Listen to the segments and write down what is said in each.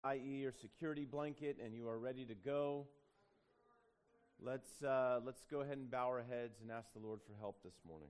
i.e. your security blanket, and you are ready to go. Let's go ahead and bow our heads and ask the Lord for help this morning.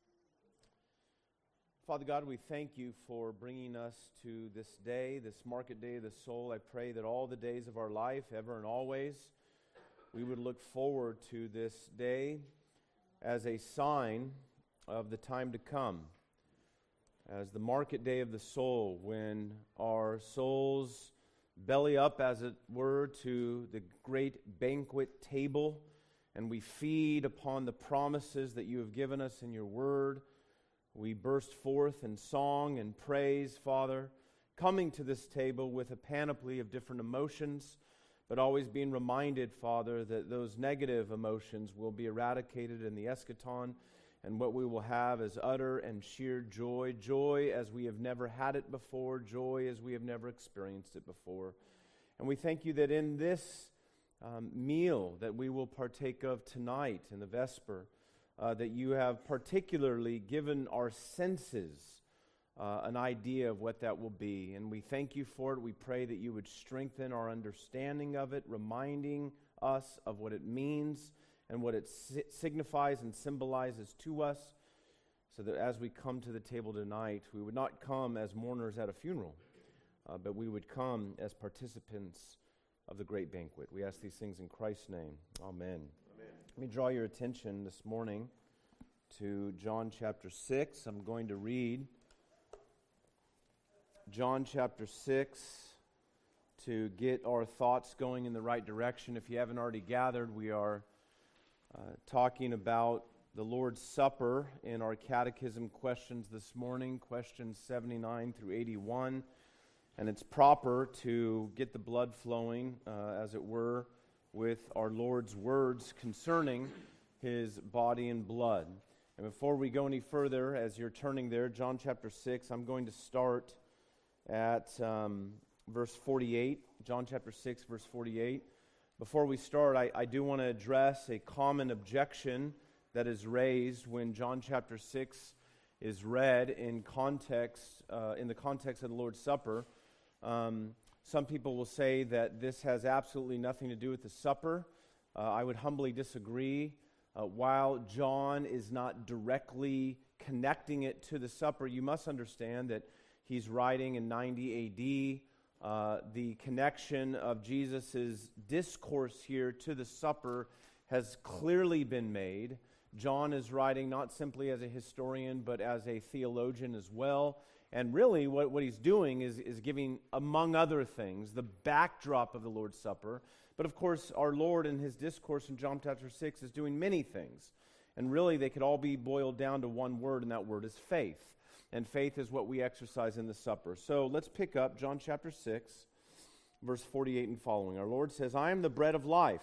Father God, we thank you for bringing us to this day, this market day of the soul. I pray that all the days of our life, ever and always, we would look forward to this day as a sign of the time to come, as the market day of the soul, when our souls belly up, as it were, to the great banquet table, and we feed upon the promises that you have given us in your word. We burst forth in song and praise, Father, coming to this table with a panoply of different emotions, but always being reminded, Father, that those negative emotions will be eradicated in the eschaton, and what we will have is utter and sheer joy, joy as we have never had it before, joy as we have never experienced it before. And we thank you that in this meal that we will partake of tonight in the Vesper, that you have particularly given our senses an idea of what that will be. And we thank you for it. We pray that you would strengthen our understanding of it, reminding us of what it means and what it signifies and symbolizes to us, so that as we come to the table tonight, we would not come as mourners at a funeral, but we would come as participants of the great banquet. We ask these things in Christ's name. Amen. Amen. Let me draw your attention this morning to John chapter 6. I'm going to read John chapter 6 to get our thoughts going in the right direction. If you haven't already gathered, we are talking about the Lord's Supper in our catechism questions this morning, questions 79 through 81. And it's proper to get the blood flowing, as it were, with our Lord's words concerning his body and blood. And before we go any further, as you're turning there, John chapter 6, I'm going to start at verse 48. John chapter 6, verse 48. Before we start, I do want to address a common objection that is raised when John chapter 6 is read in context, in the context of the Lord's Supper. Some people will say that this has absolutely nothing to do with the supper. I would humbly disagree. While John is not directly connecting it to the supper, you must understand that he's writing in 90 A.D., the connection of Jesus' discourse here to the supper has clearly been made. John is writing not simply as a historian, but as a theologian as well. And really what he's doing is giving, among other things, the backdrop of the Lord's Supper. But of course, our Lord in his discourse in John chapter 6 is doing many things. And really they could all be boiled down to one word, and that word is faith. And faith is what we exercise in the supper. So let's pick up John chapter 6, verse 48 and following. Our Lord says, "I am the bread of life.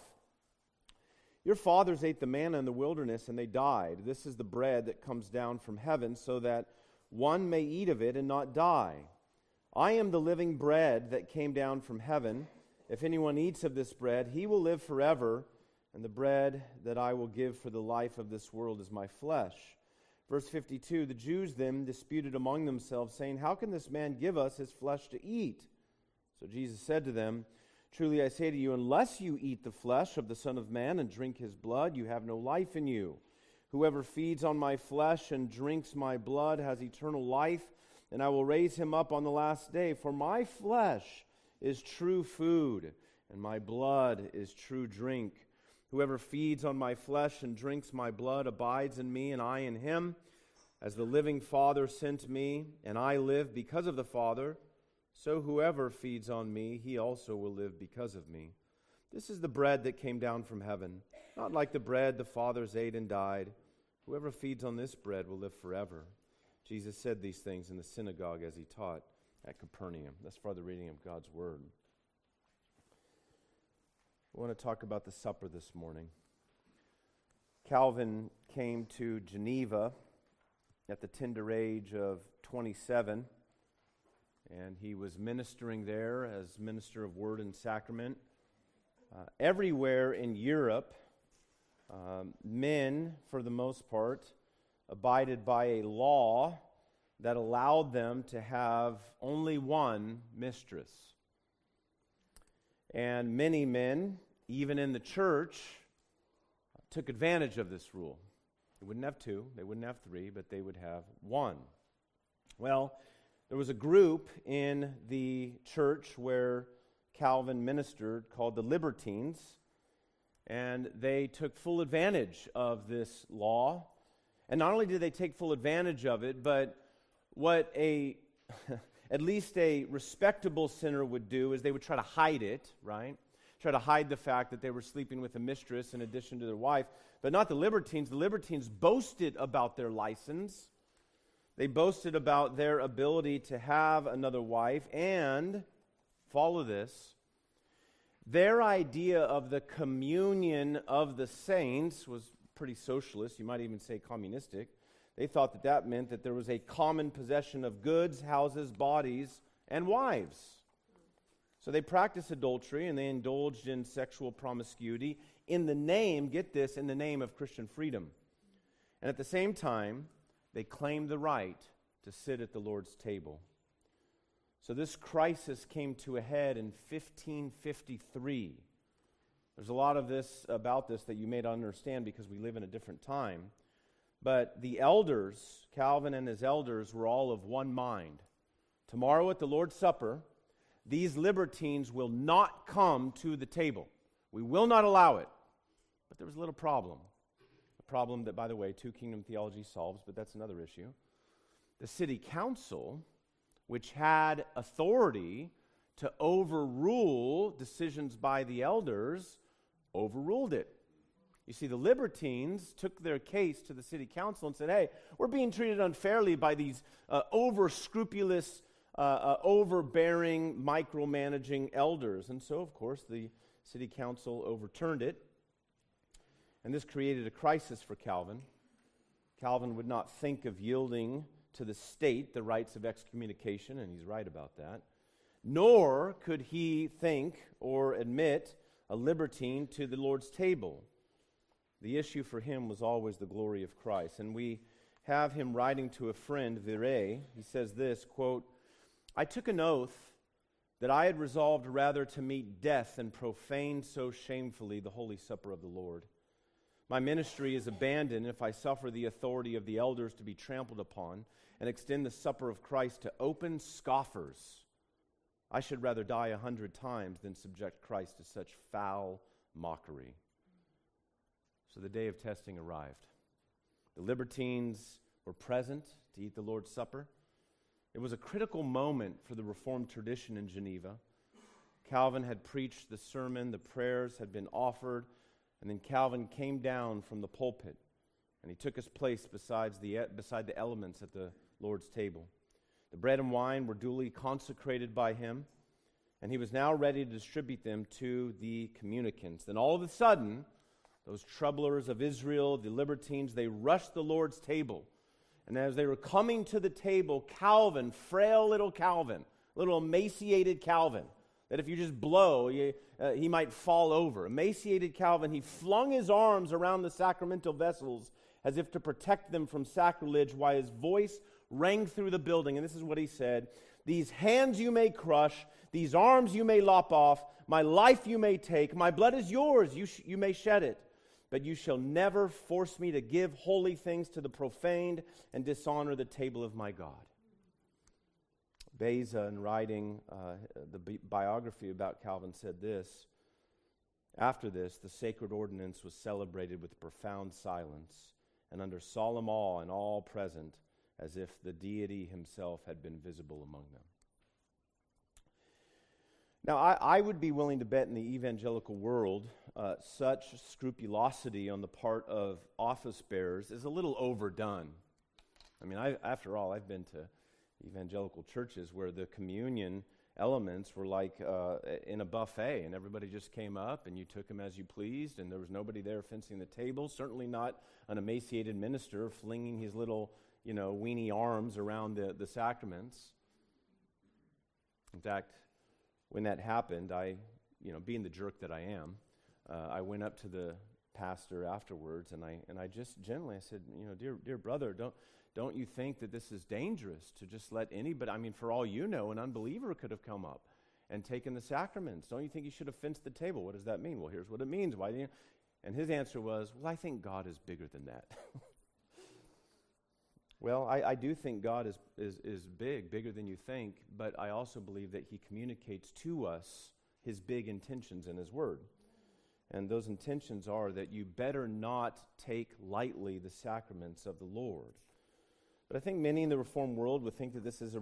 Your fathers ate the manna in the wilderness, and they died. This is the bread that comes down from heaven, so that one may eat of it and not die. I am the living bread that came down from heaven. If anyone eats of this bread, he will live forever, and the bread that I will give for the life of this world is my flesh." Verse 52, the Jews then disputed among themselves, saying, "How can this man give us his flesh to eat?" So Jesus said to them, "Truly I say to you, unless you eat the flesh of the Son of Man and drink his blood, you have no life in you. Whoever feeds on my flesh and drinks my blood has eternal life, and I will raise him up on the last day. For my flesh is true food, and my blood is true drink. Whoever feeds on my flesh and drinks my blood abides in me, and I in him. As the living Father sent me, and I live because of the Father, so whoever feeds on me, he also will live because of me. This is the bread that came down from heaven, not like the bread the fathers ate and died. Whoever feeds on this bread will live forever." Jesus said these things in the synagogue as he taught at Capernaum. That's for the reading of God's word. We want to talk about the supper this morning. Calvin came to Geneva at the tender age of 27, and he was ministering there as minister of word and sacrament. Everywhere in Europe, men, for the most part, abided by a law that allowed them to have only one mistress. And many men, even in the church, took advantage of this rule. They wouldn't have two, they wouldn't have three, but they would have one. Well, there was a group in the church where Calvin ministered called the Libertines, and they took full advantage of this law. And not only did they take full advantage of it, but what at least a respectable sinner would do is they would try to hide it, right? Try to hide the fact that they were sleeping with a mistress in addition to their wife. But not the Libertines. The Libertines boasted about their license. They boasted about their ability to have another wife, and, follow this, their idea of the communion of the saints was pretty socialist. You might even say communistic. They thought that that meant that there was a common possession of goods, houses, bodies, and wives. So they practiced adultery and they indulged in sexual promiscuity in the name, get this, in the name of Christian freedom. And at the same time, they claimed the right to sit at the Lord's table. So this crisis came to a head in 1553. There's a lot of this about this that you may not understand because we live in a different time. But the elders, Calvin and his elders, were all of one mind. Tomorrow at the Lord's Supper, these libertines will not come to the table. We will not allow it. But there was a little problem. A problem that, by the way, Two Kingdom theology solves, but that's another issue. The city council, which had authority to overrule decisions by the elders, overruled it. You see, the Libertines took their case to the city council and said, hey, we're being treated unfairly by these over-scrupulous, overbearing, micromanaging elders. And so, of course, the city council overturned it. And this created a crisis for Calvin. Calvin would not think of yielding to the state the rights of excommunication, and he's right about that. Nor could he think or admit a libertine to the Lord's table. The issue for him was always the glory of Christ. And we have him writing to a friend, Viret. He says this, quote, I took an oath that I had resolved rather to meet death than profane so shamefully the holy supper of the Lord. My ministry is abandoned if I suffer the authority of the elders to be trampled upon and extend the supper of Christ to open scoffers. I should rather die 100 times than subject Christ to such foul mockery. So the day of testing arrived. The Libertines were present to eat the Lord's Supper. It was a critical moment for the Reformed tradition in Geneva. Calvin had preached the sermon, the prayers had been offered, and then Calvin came down from the pulpit, and he took his place beside the elements at the Lord's table. The bread and wine were duly consecrated by him, and he was now ready to distribute them to the communicants. Then all of a sudden, those troublers of Israel, the Libertines, they rushed the Lord's table. And as they were coming to the table, Calvin, frail little Calvin, little emaciated Calvin, that if you just blow, he might fall over. Emaciated Calvin, he flung his arms around the sacramental vessels as if to protect them from sacrilege, while his voice rang through the building. And this is what he said, these hands you may crush, these arms you may lop off, my life you may take, my blood is yours, you may shed it. But you shall never force me to give holy things to the profaned and dishonor the table of my God. Beza, in writing the biography about Calvin, said this, after this, the sacred ordinance was celebrated with profound silence and under solemn awe in all present, as if the deity himself had been visible among them. Now, I would be willing to bet in the evangelical world such scrupulosity on the part of office bearers is a little overdone. I mean, after all, I've been to evangelical churches where the communion elements were like in a buffet, and everybody just came up and you took them as you pleased, and there was nobody there fencing the table, certainly not an emaciated minister flinging his little, weenie arms around the sacraments. In fact, when that happened, I, being the jerk that I am, I went up to the pastor afterwards, and I just gently, I said, dear brother, don't you think that this is dangerous to just let anybody, for all you know, an unbeliever could have come up and taken the sacraments? Don't you think you should have fenced the table? What does that mean? Well, here's what it means. Why didn't you? And his answer was, well, I think God is bigger than that. Well, I do think God is bigger than you think, but I also believe that he communicates to us his big intentions in his word. And those intentions are that you better not take lightly the sacraments of the Lord. But I think many in the Reformed world would think that this is an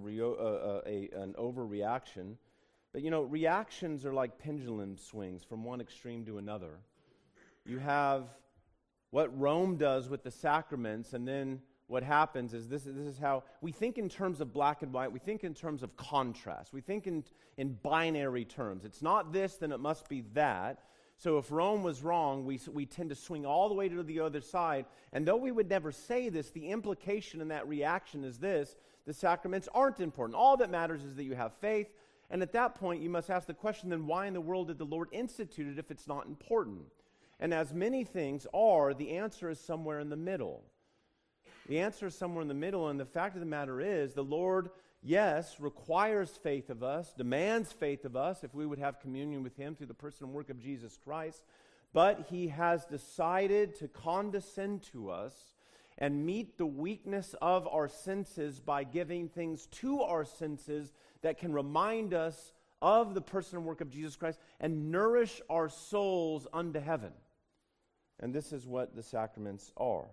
overreaction. But, reactions are like pendulum swings from one extreme to another. You have what Rome does with the sacraments, and then what happens is this is how we think in terms of black and white. We think in terms of contrast. We think in binary terms. It's not this, then it must be that. So if Rome was wrong, we tend to swing all the way to the other side. And though we would never say this, the implication in that reaction is this: the sacraments aren't important. All that matters is that you have faith. And at that point, you must ask the question, then why in the world did the Lord institute it if it's not important? And as many things are, the answer is somewhere in the middle. The answer is somewhere in the middle, and the fact of the matter is, the Lord, yes, requires faith of us, demands faith of us if we would have communion with him through the person and work of Jesus Christ, but he has decided to condescend to us and meet the weakness of our senses by giving things to our senses that can remind us of the person and work of Jesus Christ and nourish our souls unto heaven. And this is what the sacraments are.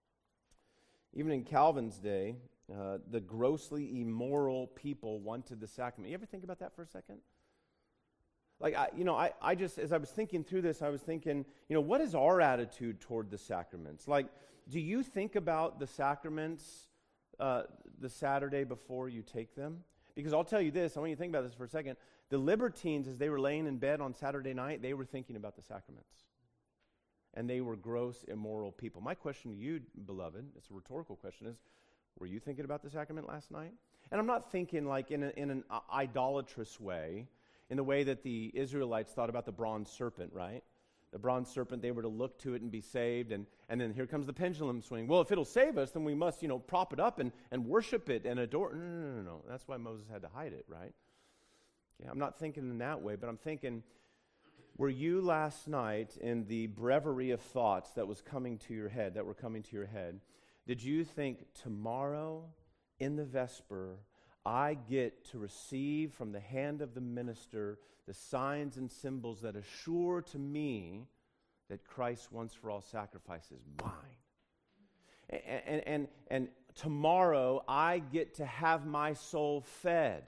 Even in Calvin's day, the grossly immoral people wanted the sacrament. You ever think about that for a second? Like, I just, as I was thinking through this, I was thinking, what is our attitude toward the sacraments? Like, do you think about the sacraments the Saturday before you take them? Because I'll tell you this, I want you to think about this for a second. The libertines, as they were laying in bed on Saturday night, they were thinking about the sacraments. And they were gross, immoral people. My question to you, beloved, it's a rhetorical question, is, were you thinking about the sacrament last night? And I'm not thinking like in an idolatrous way, in the way that the Israelites thought about the bronze serpent, right? The bronze serpent, they were to look to it and be saved, and then here comes the pendulum swing. Well, if it'll save us, then we must, prop it up and worship it and adore. No. That's why Moses had to hide it, right? Okay, I'm not thinking in that way, but I'm thinking, were you last night in the breviary of thoughts that were coming to your head, did you think, tomorrow in the Vesper, I get to receive from the hand of the minister the signs and symbols that assure to me that Christ's once for all sacrifice is mine? And tomorrow I get to have my soul fed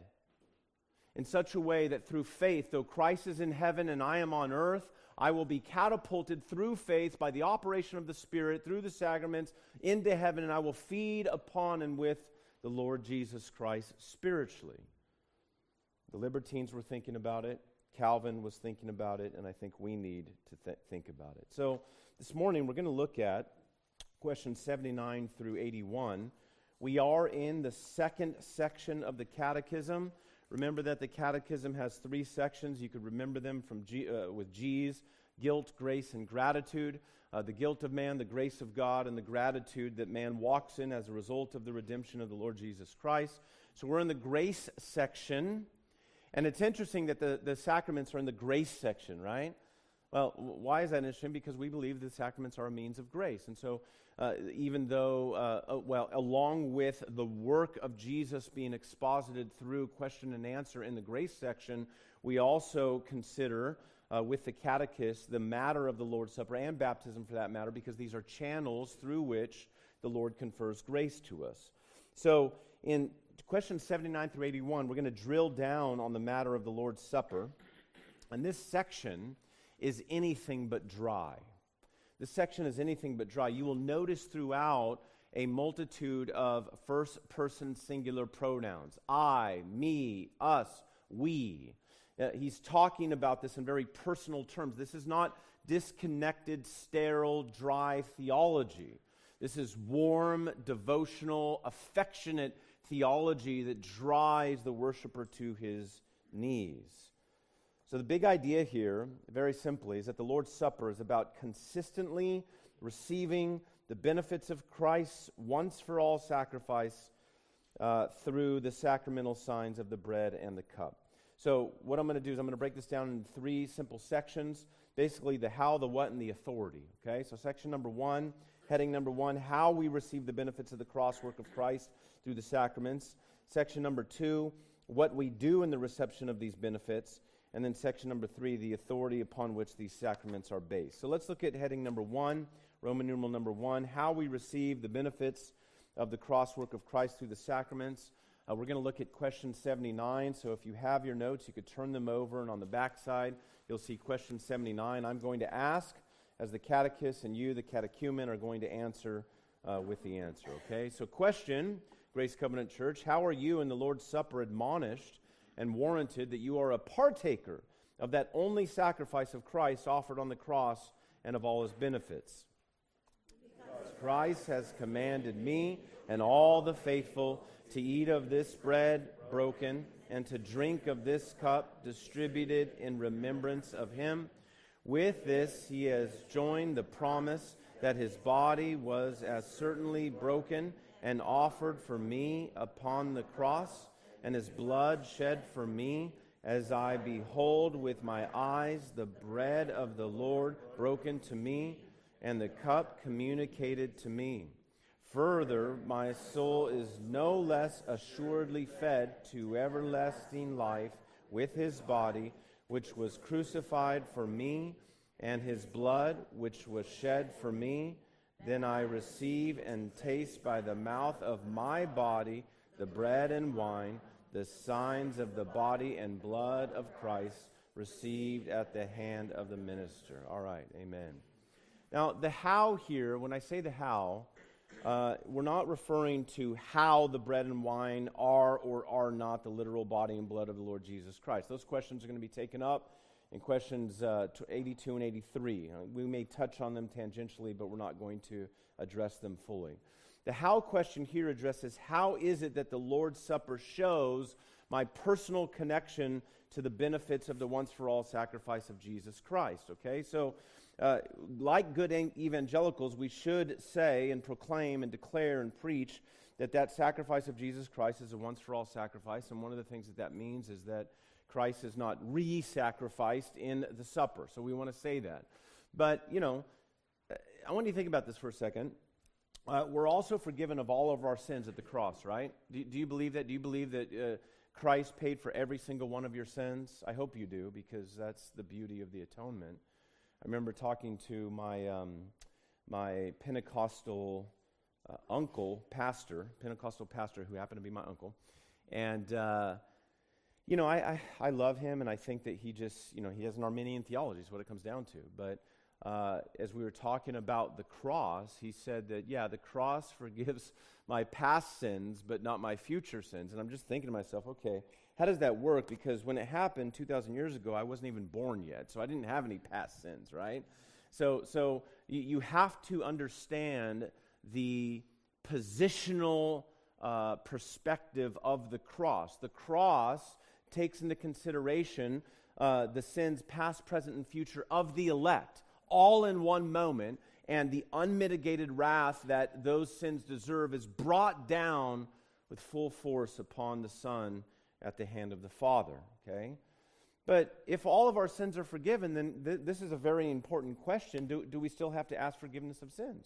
in such a way that through faith, though Christ is in heaven and I am on earth, I will be catapulted through faith by the operation of the Spirit, through the sacraments, into heaven, and I will feed upon and with the Lord Jesus Christ spiritually. The libertines were thinking about it. Calvin was thinking about it, and I think we need to think about it. So this morning we're going to look at questions 79 through 81. We are in the second section of the Catechism. Remember that the Catechism has 3 sections. You could remember them from with G's: guilt, grace, and gratitude. The guilt of man, the grace of God, and the gratitude that man walks in as a result of the redemption of the Lord Jesus Christ. So we're in the grace section. And it's interesting that the sacraments are in the grace section, right? Well, why is that interesting? Because we believe the sacraments are a means of grace. And so even though, along with the work of Jesus being exposited through question and answer in the grace section, we also consider with the catechist the matter of the Lord's Supper and baptism for that matter, because these are channels through which the Lord confers grace to us. So in questions 79 through 81, we're going to drill down on the matter of the Lord's Supper. And this section is anything but dry. This section is anything but dry. You will notice throughout a multitude of first-person singular pronouns. I, me, us, we. He's talking about this in very personal terms. This is not disconnected, sterile, dry theology. This is warm, devotional, affectionate theology that drives the worshiper to his knees. So the big idea here, very simply, is that the Lord's Supper is about consistently receiving the benefits of Christ's once-for-all sacrifice through the sacramental signs of the bread and the cup. So what I'm going to do is I'm going to break this down into 3 simple sections, basically the how, the what, and the authority. Okay, so section number 1, heading number 1, how we receive the benefits of the cross work of Christ through the sacraments. Section number 2, what we do in the reception of these benefits. And then section number 3, the authority upon which these sacraments are based. So let's look at heading number 1, Roman numeral number 1, how we receive the benefits of the cross work of Christ through the sacraments. We're going to look at question 79. So if you have your notes, you could turn them over, and on the back side, you'll see question 79. I'm going to ask as the catechist, and you, the catechumen, are going to answer with the answer. Okay? So question, Grace Covenant Church, how are you in the Lord's Supper admonished and warranted that you are a partaker of that only sacrifice of Christ offered on the cross and of all his benefits? Because Christ has commanded me and all the faithful to eat of this bread broken and to drink of this cup distributed in remembrance of him. With this he has joined the promise that his body was as certainly broken and offered for me upon the cross, and his blood shed for me, as I behold with my eyes the bread of the Lord broken to me, and the cup communicated to me. Further, my soul is no less assuredly fed to everlasting life with his body, which was crucified for me, and his blood, which was shed for me. Then I receive and taste by the mouth of my body the bread and wine, the signs of the body and blood of Christ, received at the hand of the minister. All right, amen. Now, the how here, when I say the how, we're not referring to how the bread and wine are or are not the literal body and blood of the Lord Jesus Christ. Those questions are going to be taken up in questions 82 and 83. We may touch on them tangentially, but we're not going to address them fully. The how question here addresses how is it that the Lord's Supper shows my personal connection to the benefits of the once-for-all sacrifice of Jesus Christ, okay? So, like good evangelicals, we should say and proclaim and declare and preach that sacrifice of Jesus Christ is a once-for-all sacrifice, and one of the things that means is that Christ is not re-sacrificed in the supper. So we want to say that. But, I want you to think about this for a second. We're also forgiven of all of our sins at the cross, right? Do you believe that? Do you believe that Christ paid for every single one of your sins? I hope you do, because that's the beauty of the atonement. I remember talking to my Pentecostal Pentecostal pastor who happened to be my uncle. And I love him, and I think that he just, he has an Arminian theology is what it comes down to. But as we were talking about the cross, he said that, the cross forgives my past sins, but not my future sins. And I'm just thinking to myself, okay, how does that work? Because when it happened 2,000 years ago, I wasn't even born yet, so I didn't have any past sins, right? So you have to understand the positional perspective of the cross. The cross takes into consideration the sins past, present, and future of the elect, all in one moment, and the unmitigated wrath that those sins deserve is brought down with full force upon the Son at the hand of the Father, okay? But if all of our sins are forgiven, then this is a very important question. Do we still have to ask forgiveness of sins?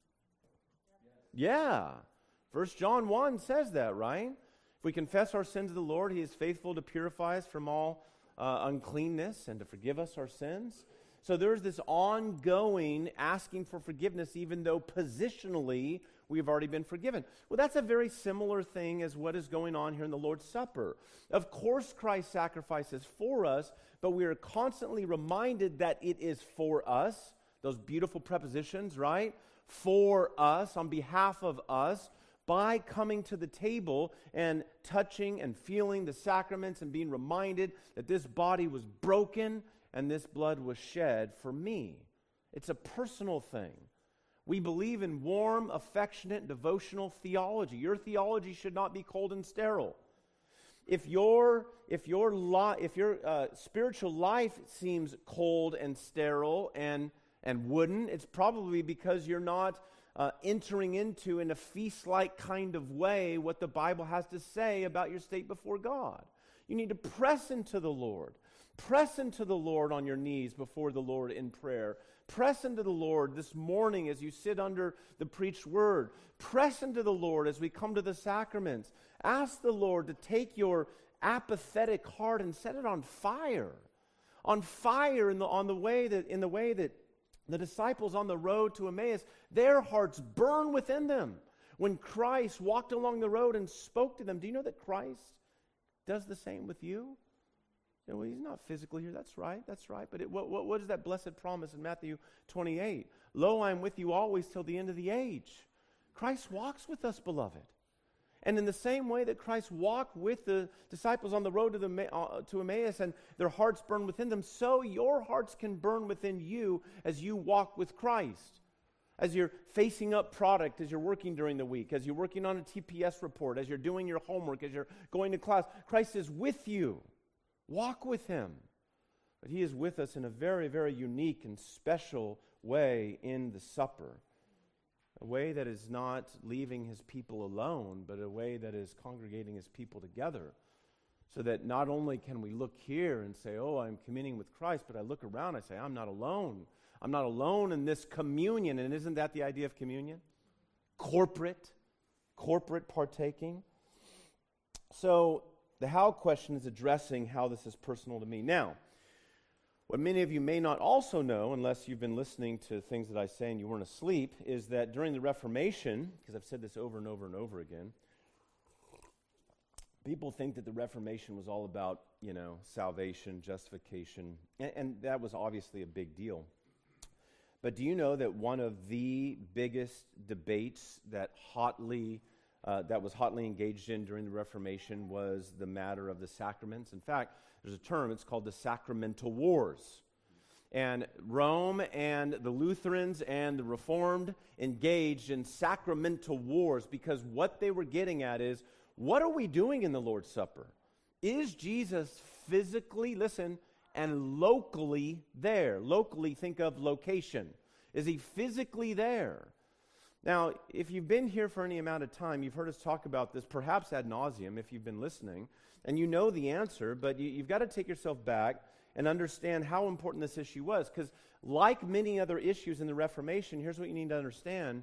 Yeah. 1 John 1 says that, right? If we confess our sins to the Lord, he is faithful to purify us from all uncleanness and to forgive us our sins. So there's this ongoing asking for forgiveness, even though positionally we've already been forgiven. Well, that's a very similar thing as what is going on here in the Lord's Supper. Of course, Christ's sacrifice is for us, but we are constantly reminded that it is for us. Those beautiful prepositions, right? For us, on behalf of us, by coming to the table and touching and feeling the sacraments and being reminded that this body was broken and this blood was shed for me. It's a personal thing. We believe in warm, affectionate, devotional theology. Your theology should not be cold and sterile. If your spiritual life seems cold and sterile and wooden, it's probably because you're not entering into, in a feast-like kind of way, what the Bible has to say about your state before God. You need to press into the Lord. Press into the Lord on your knees before the Lord in prayer. Press into the Lord this morning as you sit under the preached word. Press into the Lord as we come to the sacraments. Ask the Lord to take your apathetic heart and set it on fire. On fire in the way that the disciples on the road to Emmaus, their hearts burn within them. When Christ walked along the road and spoke to them, do you know that Christ does the same with you? Well, he's not physically here. That's right. But what is that blessed promise in Matthew 28? Lo, I am with you always till the end of the age. Christ walks with us, beloved. And in the same way that Christ walked with the disciples on the road to Emmaus and their hearts burn within them, so your hearts can burn within you as you walk with Christ. As you're facing up product, as you're working during the week, as you're working on a TPS report, as you're doing your homework, as you're going to class, Christ is with you. Walk with him. But he is with us in a very, very unique and special way in the supper. A way that is not leaving his people alone, but a way that is congregating his people together. So that not only can we look here and say, oh, I'm communing with Christ, but I look around and I say, I'm not alone. I'm not alone in this communion. And isn't that the idea of communion? Corporate partaking. So the how question is addressing how this is personal to me. Now, what many of you may not also know, unless you've been listening to things that I say and you weren't asleep, is that during the Reformation, because I've said this over and over and over again, people think that the Reformation was all about, salvation, justification, and that was obviously a big deal. But do you know that one of the biggest debates that was hotly engaged in during the Reformation was the matter of the sacraments? In fact, there's a term, it's called the Sacramental Wars. And Rome and the Lutherans and the Reformed engaged in sacramental wars because what they were getting at is, what are we doing in the Lord's Supper? Is Jesus physically, listen, and locally there? Locally, think of location. Is he physically there? Now, if you've been here for any amount of time, you've heard us talk about this, perhaps ad nauseum, if you've been listening, and you know the answer, but you've got to take yourself back and understand how important this issue was, because like many other issues in the Reformation, here's what you need to understand.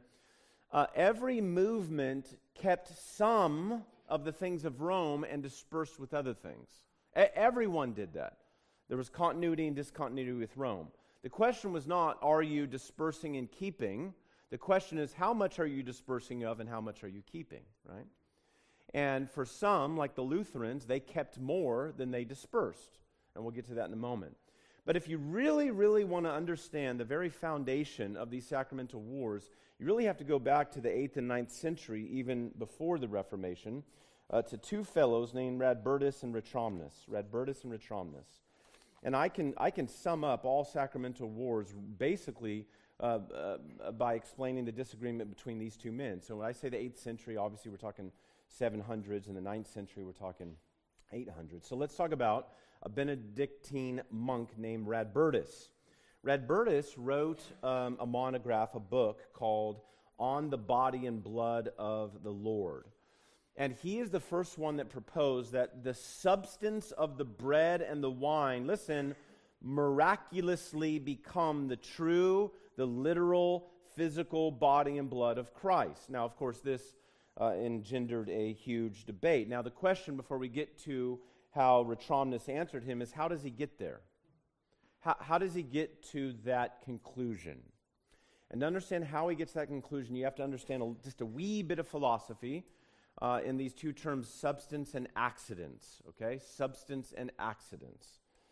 Every movement kept some of the things of Rome and dispersed with other things. Everyone did that. There was continuity and discontinuity with Rome. The question was not, are you dispersing and keeping? The question is, how much are you dispersing of and how much are you keeping, right? And for some, like the Lutherans, they kept more than they dispersed. And we'll get to that in a moment. But if you really, really want to understand the very foundation of these sacramental wars, you really have to go back to the 8th and 9th century, even before the Reformation, to two fellows named Radbertus and Ratramnus. And I can sum up all sacramental wars basically by explaining the disagreement between these two men. So when I say the 8th century, obviously we're talking 700s, and the 9th century we're talking 800s. So let's talk about a Benedictine monk named Radbertus. Radbertus wrote a monograph, a book called On the Body and Blood of the Lord. And he is the first one that proposed that the substance of the bread and the wine, listen, miraculously become the literal, physical body and blood of Christ. Now, of course, this engendered a huge debate. Now, the question before we get to how Ratramnus answered him is, how does he get there? How does he get to that conclusion? And to understand how he gets to that conclusion, you have to understand just a wee bit of philosophy in these two terms, substance and accidents, okay? Substance and accidents.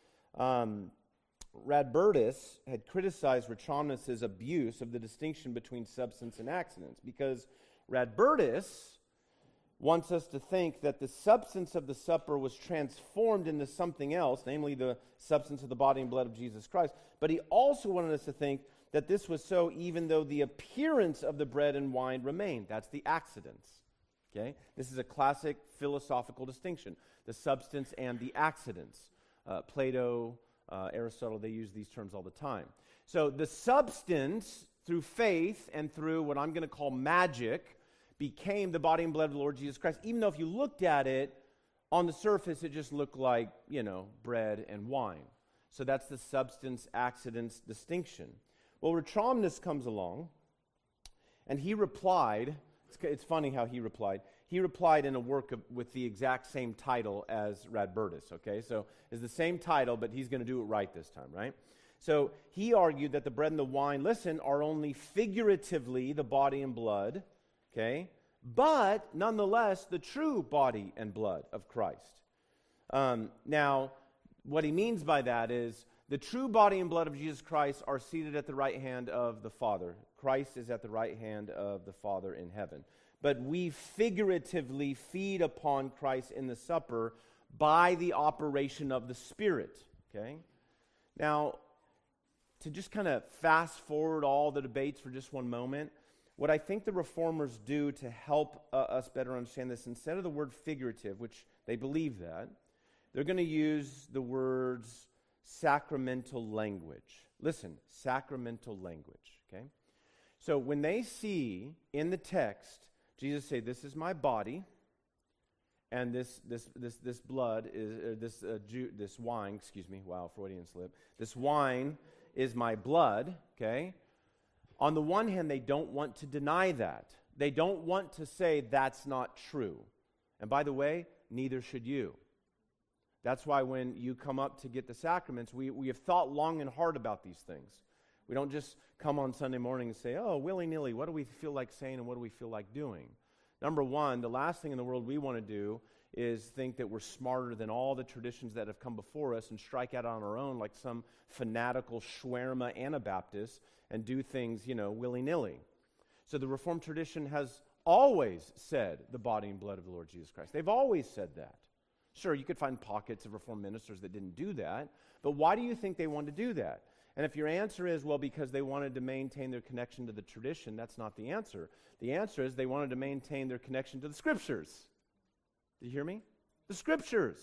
Radbertus had criticized Ratramnus' abuse of the distinction between substance and accidents because Radbertus wants us to think that the substance of the supper was transformed into something else, namely the substance of the body and blood of Jesus Christ. But he also wanted us to think that this was so even though the appearance of the bread and wine remained. That's the accidents. Okay? This is a classic philosophical distinction, the substance and the accidents. Plato, Aristotle, they use these terms all the time. So the substance, through faith and through what I'm going to call magic, became the body and blood of the Lord Jesus Christ, even though if you looked at it On the surface, it just looked like, bread and wine. So that's the substance-accidents distinction. Well, Retromnus comes along, and he replied. It's funny how he replied. He replied in a work with the exact same title as Radbertus, okay? So it's the same title, but he's going to do it right this time, right? So he argued that the bread and the wine, are only figuratively the body and blood, okay? But nonetheless, the true body and blood of Christ. Now, what he means by that is the true body and blood of Jesus Christ are seated at the right hand of the Father. Christ is at the right hand of the Father in heaven. But we figuratively feed upon Christ in the supper by the operation of the Spirit, okay? Now, to just kind of fast forward all the debates for just one moment, what I think the Reformers do to help us better understand this, instead of the word figurative, which they believe that, they're going to use the words sacramental language. Listen, sacramental language, okay? So when they see in the text Jesus say, "This is my body," and this blood is this wine. Excuse me. Wow, Freudian slip. This wine is my blood. Okay. On the one hand, they don't want to deny that. They don't want to say that's not true. And by the way, neither should you. That's why when you come up to get the sacraments, we have thought long and hard about these things. We don't just come on Sunday morning and say, oh, willy-nilly, what do we feel like saying and what do we feel like doing? Number one, the last thing in the world we want to do is think that we're smarter than all the traditions that have come before us and strike out on our own like some fanatical Schwerma Anabaptist and do things, willy-nilly. So the Reformed tradition has always said the body and blood of the Lord Jesus Christ. They've always said that. Sure, you could find pockets of Reformed ministers that didn't do that, but why do you think they wanted to do that? And if your answer is, well, because they wanted to maintain their connection to the tradition, that's not the answer. The answer is they wanted to maintain their connection to the Scriptures. Do you hear me? The Scriptures.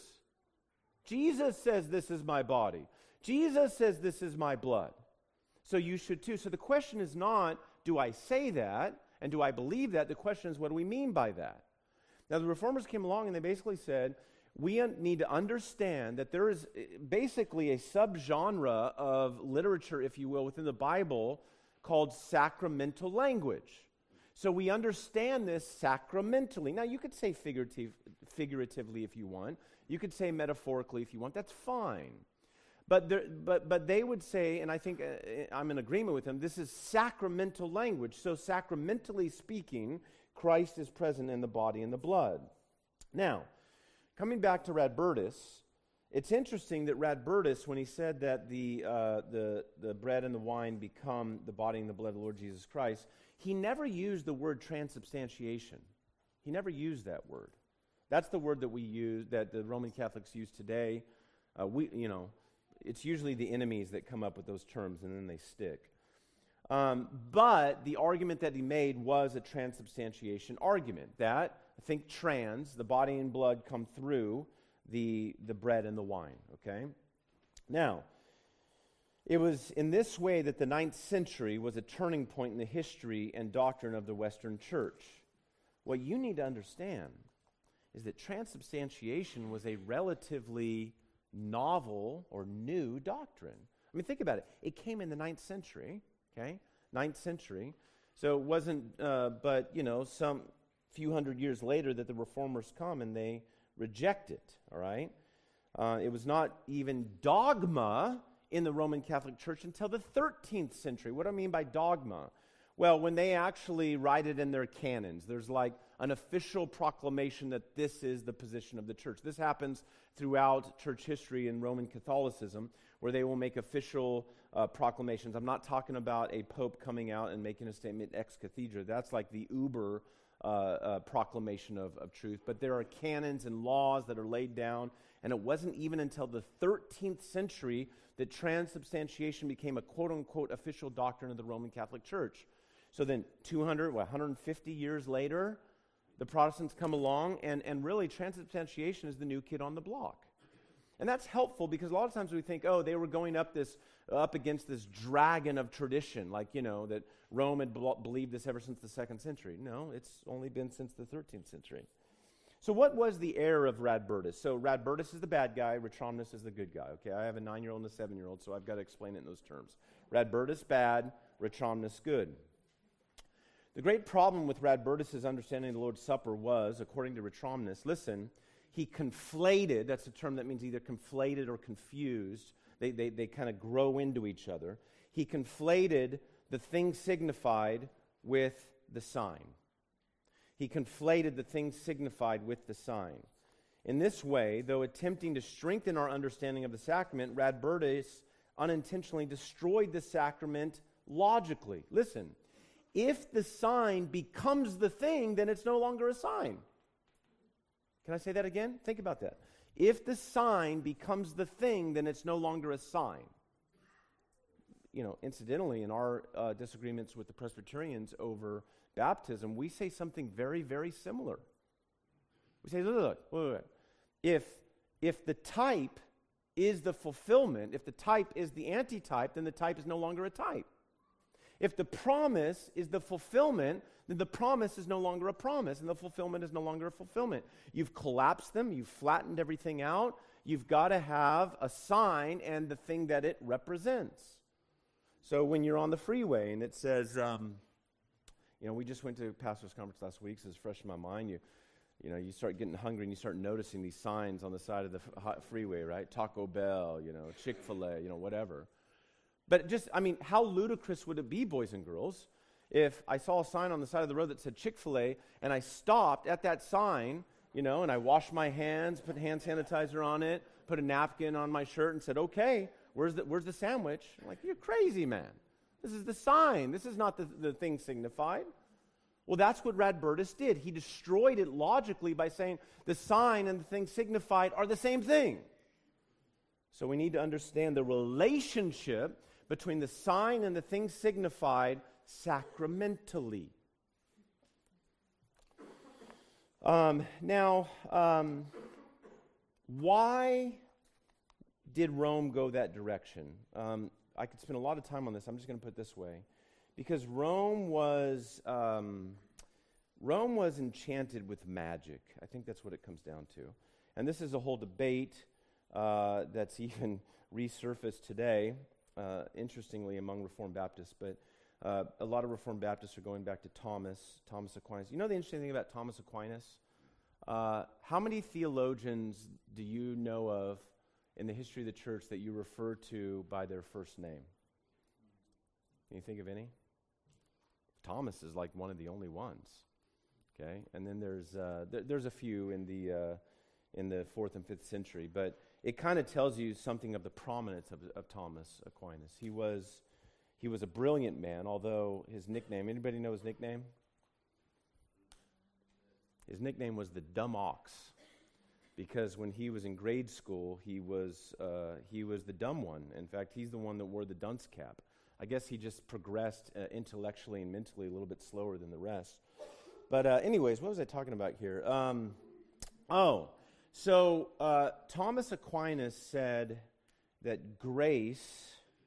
Jesus says this is my body. Jesus says this is my blood. So you should too. So the question is not, do I say that and do I believe that? The question is, what do we mean by that? Now the Reformers came along and they basically said, we need to understand that there is basically a subgenre of literature, if you will, within the Bible called sacramental language. So we understand this sacramentally. Now, you could say figuratively if you want. You could say metaphorically if you want. That's fine. But they would say, and I think I'm in agreement with them, this is sacramental language. So sacramentally speaking, Christ is present in the body and the blood. Now, coming back to Radbertus, it's interesting that Radbertus, when he said that the bread and the wine become the body and the blood of the Lord Jesus Christ, he never used the word transubstantiation. He never used that word. That's the word that we use, that the Roman Catholics use today. It's usually the enemies that come up with those terms, and then they stick. But the argument that he made was a transubstantiation argument, that think the body and blood come through the bread and the wine, okay? Now, it was in this way that the 9th century was a turning point in the history and doctrine of the Western Church. What you need to understand is that transubstantiation was a relatively novel or new doctrine. I mean, think about it. It came in the 9th century, okay? 9th century. So it wasn't, some few hundred years later that the Reformers come and they reject it, all right? It was not even dogma in the Roman Catholic Church until the 13th century. What do I mean by dogma? Well, when they actually write it in their canons, there's like an official proclamation that this is the position of the church. This happens throughout church history in Roman Catholicism, where they will make official proclamations. I'm not talking about a pope coming out and making a statement ex cathedra. That's like the uber proclamation of truth. But there are canons and laws that are laid down, and it wasn't even until the 13th century that transubstantiation became a quote-unquote official doctrine of the Roman Catholic Church. So then 150 years later, the Protestants come along, and really transubstantiation is the new kid on the block. And that's helpful because a lot of times we think, they were going up against this dragon of tradition, like, that Rome had believed this ever since the 2nd century. No, it's only been since the 13th century. So what was the error of Radbertus? So Radbertus is the bad guy, Ratramnus is the good guy. Okay, I have a 9-year-old and a 7-year-old, so I've got to explain it in those terms. Radbertus bad, Ratramnus good. The great problem with Radbertus' understanding of the Lord's Supper was, according to Ratramnus, listen, he conflated, that's a term that means either conflated or confused. They kind of grow into each other. He conflated the thing signified with the sign. He conflated the thing signified with the sign. In this way, though attempting to strengthen our understanding of the sacrament, Radbertus unintentionally destroyed the sacrament logically. Listen, if the sign becomes the thing, then it's no longer a sign. Can I say that again? Think about that. If the sign becomes the thing, then it's no longer a sign. You know, incidentally, in our disagreements with the Presbyterians over baptism, we say something very, very similar. We say, look. If the type is the fulfillment, if the type is the antitype, then the type is no longer a type. If the promise is the fulfillment, then the promise is no longer a promise, and the fulfillment is no longer a fulfillment. You've collapsed them, you've flattened everything out, you've got to have a sign and the thing that it represents. So when you're on the freeway and it says, we just went to a pastor's conference last week, so it's fresh in my mind. You start getting hungry and you start noticing these signs on the side of the freeway, right? Taco Bell, Chick-fil-A, whatever. But how ludicrous would it be, boys and girls, if I saw a sign on the side of the road that said Chick-fil-A and I stopped at that sign, and I washed my hands, put hand sanitizer on it, put a napkin on my shirt and said, okay, where's the sandwich? I'm like, you're crazy, man. This is the sign. This is not the thing signified. Well, that's what Radbertus did. He destroyed it logically by saying the sign and the thing signified are the same thing. So we need to understand the relationship between the sign and the thing signified sacramentally. Why did Rome go that direction? I could spend a lot of time on this. I'm just going to put it this way. Because Rome was enchanted with magic. I think that's what it comes down to. And this is a whole debate that's even resurfaced today, interestingly, among Reformed Baptists. But a lot of Reformed Baptists are going back to Thomas Aquinas. You know the interesting thing about Thomas Aquinas? How many theologians do you know of in the history of the church that you refer to by their first name? Can you think of any? Thomas is like one of the only ones. Okay, and then there's a few in the 4th and 5th century, but it kind of tells you something of the prominence of Thomas Aquinas. He was a brilliant man, although his nickname, anybody know his nickname? His nickname was the Dumb Ox, because when he was in grade school, he was the dumb one. In fact, he's the one that wore the dunce cap. I guess he just progressed intellectually and mentally a little bit slower than the rest. But anyways, what was I talking about here? So Thomas Aquinas said that grace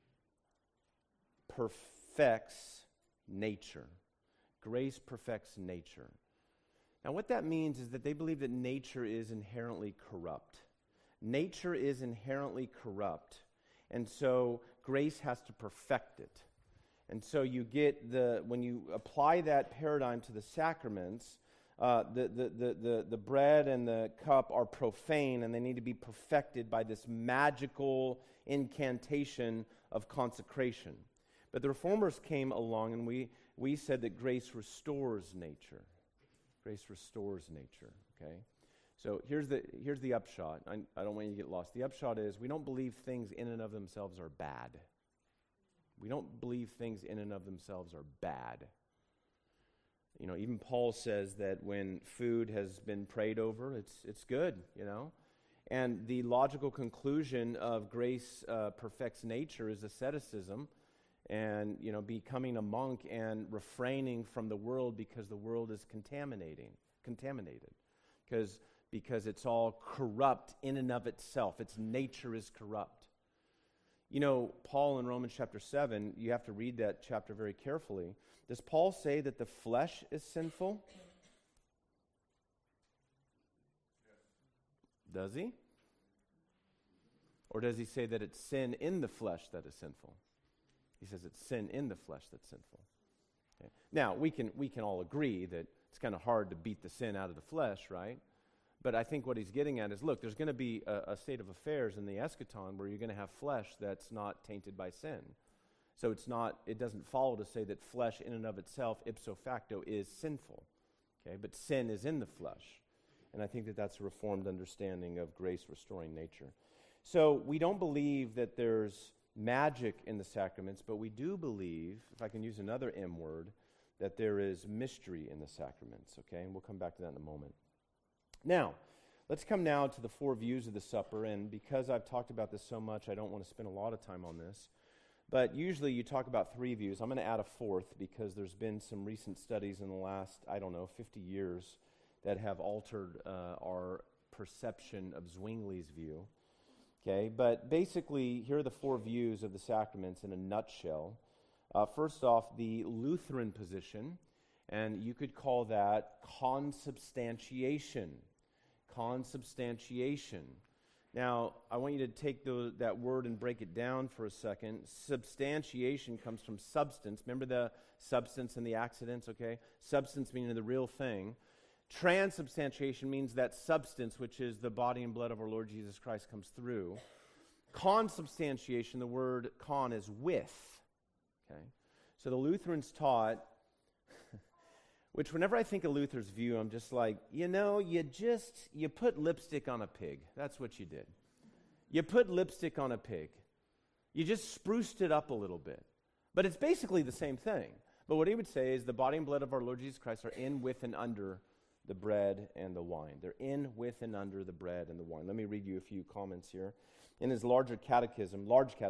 perfects nature. Grace perfects nature. Now, what that means is that they believe that nature is inherently corrupt. Nature is inherently corrupt, and so grace has to perfect it. And so you get when you apply that paradigm to the sacraments, the bread and the cup are profane, and they need to be perfected by this magical incantation of consecration. But the Reformers came along, and we said that grace restores nature. Grace restores nature, okay? So here's the upshot. I don't want you to get lost. The upshot is we don't believe things in and of themselves are bad. We don't believe things in and of themselves are bad. Even Paul says that when food has been prayed over, it's good, And the logical conclusion of grace perfects nature is asceticism and, becoming a monk and refraining from the world because the world is contaminated. Because it's all corrupt in and of itself. Its nature is corrupt. Paul in Romans chapter 7, you have to read that chapter very carefully. Does Paul say that the flesh is sinful? Does he? Or does he say that it's sin in the flesh that is sinful? He says it's sin in the flesh that's sinful. Okay. Now, we can all agree that it's kind of hard to beat the sin out of the flesh, right? But I think what he's getting at is, look, there's going to be a state of affairs in the eschaton where you're going to have flesh that's not tainted by sin. So it doesn't follow to say that flesh in and of itself, ipso facto, is sinful. Okay, but sin is in the flesh. And I think that that's a reformed understanding of grace restoring nature. So we don't believe that there's magic in the sacraments, but we do believe, if I can use another M word, that there is mystery in the sacraments, okay? And we'll come back to that in a moment. Now, let's come now to the four views of the supper, and because I've talked about this so much, I don't want to spend a lot of time on this. But usually you talk about three views. I'm going to add a fourth because there's been some recent studies in the last, 50 years that have altered our perception of Zwingli's view. Okay, but basically, here are the four views of the sacraments in a nutshell. First off, the Lutheran position, and you could call that consubstantiation. Consubstantiation. Now, I want you to take that word and break it down for a second. Substantiation comes from substance. Remember the substance and the accidents, okay? Substance meaning the real thing. Transubstantiation means that substance, which is the body and blood of our Lord Jesus Christ, comes through. Consubstantiation, the word con is with. Okay? So the Lutherans taught, which whenever I think of Luther's view, I'm just like, you put lipstick on a pig. That's what you did. You put lipstick on a pig. You just spruced it up a little bit. But it's basically the same thing. But what he would say is the body and blood of our Lord Jesus Christ are in, with, and under the bread and the wine. They're in, with, and under the bread and the wine. Let me read you a few comments here. In his large catechism,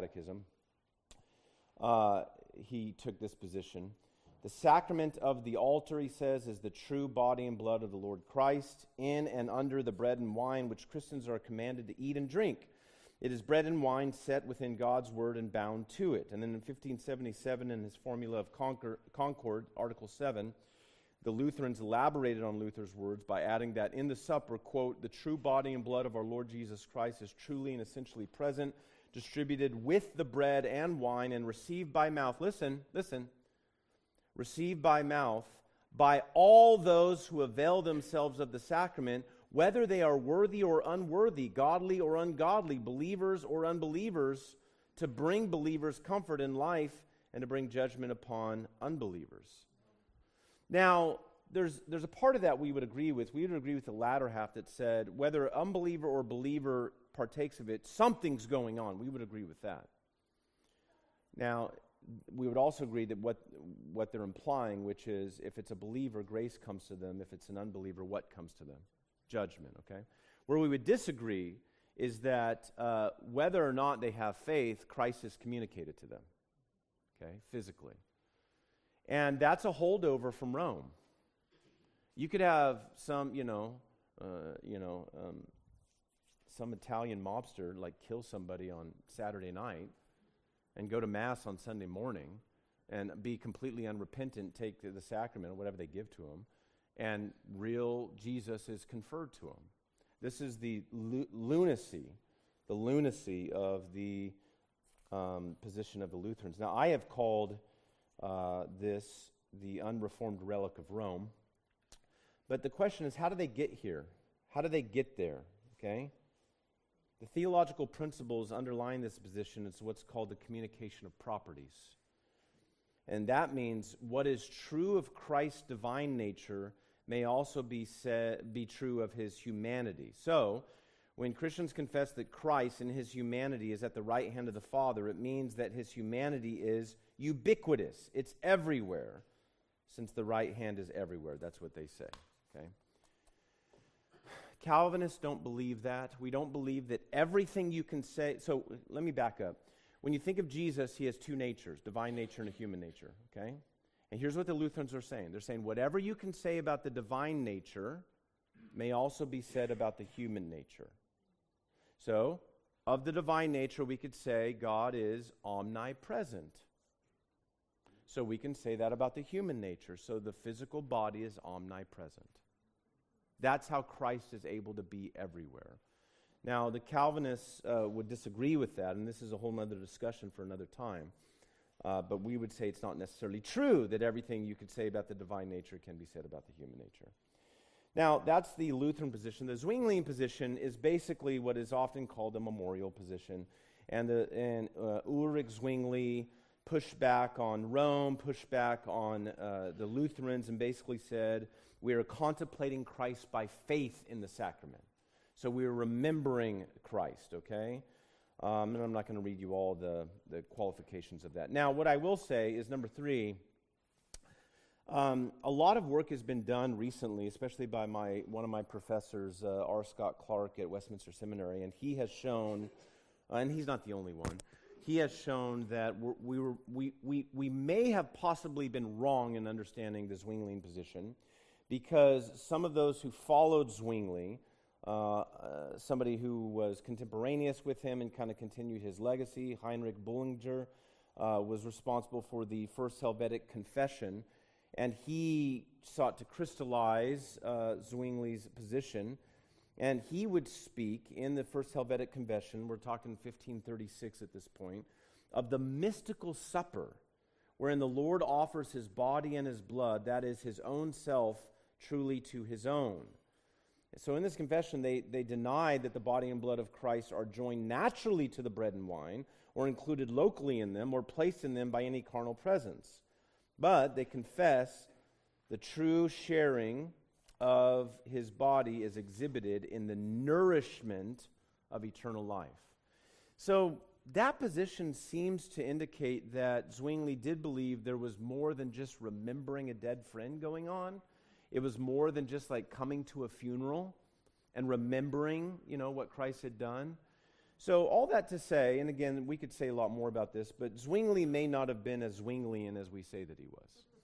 he took this position. The sacrament of the altar, he says, is the true body and blood of the Lord Christ, in and under the bread and wine which Christians are commanded to eat and drink. It is bread and wine set within God's word and bound to it. And then in 1577, in his Formula of Concord, Article 7, the Lutherans elaborated on Luther's words by adding that in the supper, quote, the true body and blood of our Lord Jesus Christ is truly and essentially present, distributed with the bread and wine, and received by mouth. Listen. Received by mouth by all those who avail themselves of the sacrament, whether they are worthy or unworthy, godly or ungodly, believers or unbelievers, to bring believers comfort in life and to bring judgment upon unbelievers. Now, there's a part of that we would agree with. We would agree with the latter half that said whether unbeliever or believer partakes of it, something's going on. We would agree with that. Now, we would also agree that what they're implying, which is if it's a believer, grace comes to them. If it's an unbeliever, what comes to them? Judgment, okay? Where we would disagree is that whether or not they have faith, Christ is communicated to them, okay, physically. And that's a holdover from Rome. You could have some, some Italian mobster like kill somebody on Saturday night and go to Mass on Sunday morning and be completely unrepentant, take the sacrament or whatever they give to him, and real Jesus is conferred to him. This is the lunacy of the position of the Lutherans. Now, I have called this the unreformed relic of Rome, but the question is, how do they get here? How do they get there? Okay? The theological principles underlying this position is what's called the communication of properties. And that means what is true of Christ's divine nature may also be true of his humanity. So, when Christians confess that Christ in his humanity is at the right hand of the Father, it means that his humanity is ubiquitous. It's everywhere, since the right hand is everywhere. That's what they say. Okay? Calvinists don't believe that. We don't believe that everything you can say. So let me back up. When you think of Jesus, he has two natures, divine nature and a human nature. Okay? And here's what the Lutherans are saying. They're saying whatever you can say about the divine nature may also be said about the human nature. So, of the divine nature, we could say God is omnipresent. So we can say that about the human nature. So the physical body is omnipresent. That's how Christ is able to be everywhere. Now, the Calvinists would disagree with that, and this is a whole other discussion for another time. But we would say it's not necessarily true that everything you could say about the divine nature can be said about the human nature. Now, that's the Lutheran position. The Zwinglian position is basically what is often called a memorial position. And Ulrich Zwingli pushed back on Rome, pushed back on the Lutherans, and basically said, we are contemplating Christ by faith in the sacrament. So we are remembering Christ, okay? And I'm not going to read you all the qualifications of that. Now, what I will say is, number 3, a lot of work has been done recently, especially by one of my professors, R. Scott Clark at Westminster Seminary, and he has shown, and he's not the only one, he has shown that we may have possibly been wrong in understanding the Zwinglian position, because some of those who followed Zwingli, somebody who was contemporaneous with him and kind of continued his legacy, Heinrich Bullinger, was responsible for the First Helvetic Confession, and he sought to crystallize Zwingli's position, and he would speak in the First Helvetic Confession, we're talking 1536 at this point, of the mystical supper, wherein the Lord offers his body and his blood, that is, his own self, truly to his own. So in this confession, they denied that the body and blood of Christ are joined naturally to the bread and wine, or included locally in them, or placed in them by any carnal presence. But they confess the true sharing of his body is exhibited in the nourishment of eternal life. So that position seems to indicate that Zwingli did believe there was more than just remembering a dead friend going on. It was more than just like coming to a funeral and remembering, what Christ had done. So all that to say, and again, we could say a lot more about this, but Zwingli may not have been as Zwinglian as we say that he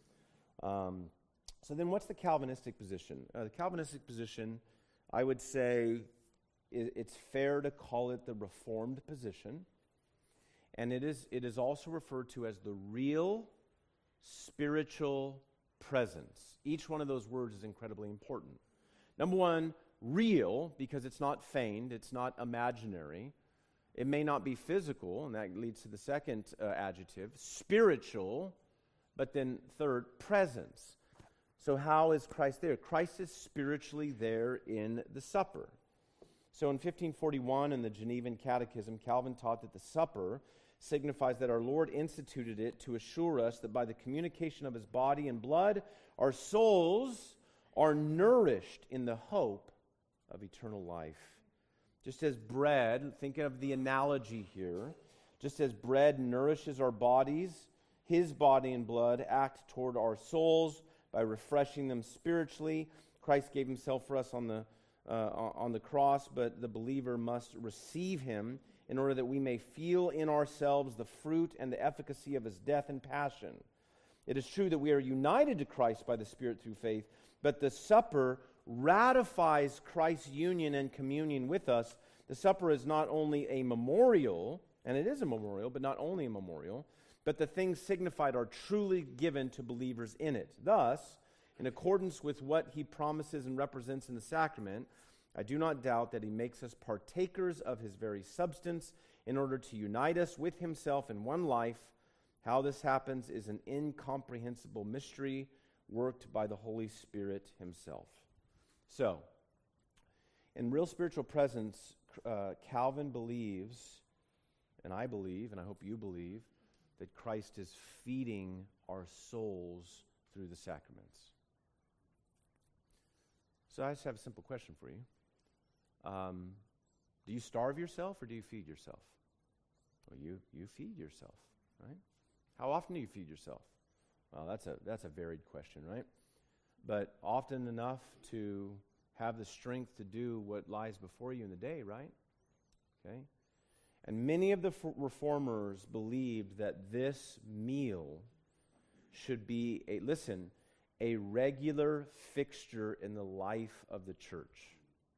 was. So then what's the Calvinistic position? The Calvinistic position, I would say, it's fair to call it the Reformed position, and it is also referred to as the real spiritual presence. Each one of those words is incredibly important. Number 1, real, because it's not feigned, it's not imaginary. It may not be physical, and that leads to the second adjective. Spiritual, but then third, presence. So how is Christ there? Christ is spiritually there in the supper. So in 1541 in the Genevan Catechism, Calvin taught that the supper signifies that our Lord instituted it to assure us that by the communication of his body and blood, our souls are nourished in the hope of eternal life. Just as bread, think of the analogy here, just as bread nourishes our bodies, his body and blood act toward our souls by refreshing them spiritually. Christ gave himself for us on the cross, but the believer must receive him in order that we may feel in ourselves the fruit and the efficacy of his death and passion. It is true that we are united to Christ by the Spirit through faith, but the supper ratifies Christ's union and communion with us. The supper is not only a memorial, and it is a memorial, but not only a memorial, but the things signified are truly given to believers in it. Thus, in accordance with what he promises and represents in the sacrament, I do not doubt that he makes us partakers of his very substance in order to unite us with himself in one life. How this happens is an incomprehensible mystery worked by the Holy Spirit himself. So, in real spiritual presence, Calvin believes, and I believe, and I hope you believe, that Christ is feeding our souls through the sacraments. So I just have a simple question for you. Do you starve yourself or do you feed yourself? Well, you feed yourself, right? How often do you feed yourself? Well, that's a varied question, right? But often enough to have the strength to do what lies before you in the day, right? Okay? And many of the reformers believed that this meal should be a regular fixture in the life of the church.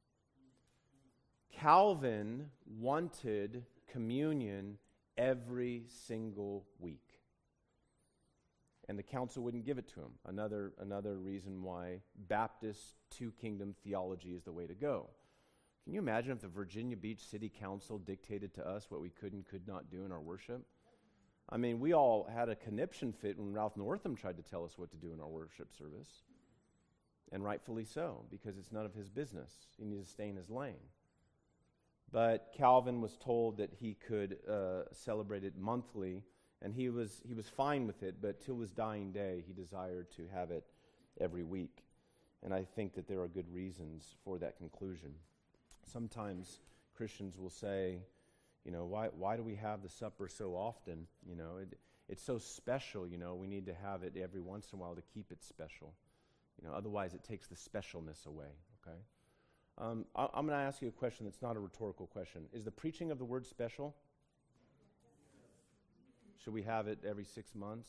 Calvin wanted communion every single week. And the council wouldn't give it to him. Another reason why Baptist two-kingdom theology is the way to go. Can you imagine if the Virginia Beach City Council dictated to us what we could and could not do in our worship? I mean, we all had a conniption fit when Ralph Northam tried to tell us what to do in our worship service. And rightfully so, because it's none of his business. He needs to stay in his lane. But Calvin was told that he could celebrate it monthly, and he was fine with it, but till his dying day, he desired to have it every week. And I think that there are good reasons for that conclusion. Sometimes Christians will say, why do we have the supper so often? It's so special, we need to have it every once in a while to keep it special. Otherwise it takes the specialness away, okay? I'm going to ask you a question that's not a rhetorical question. Is the preaching of the word special? Should we have it every 6 months?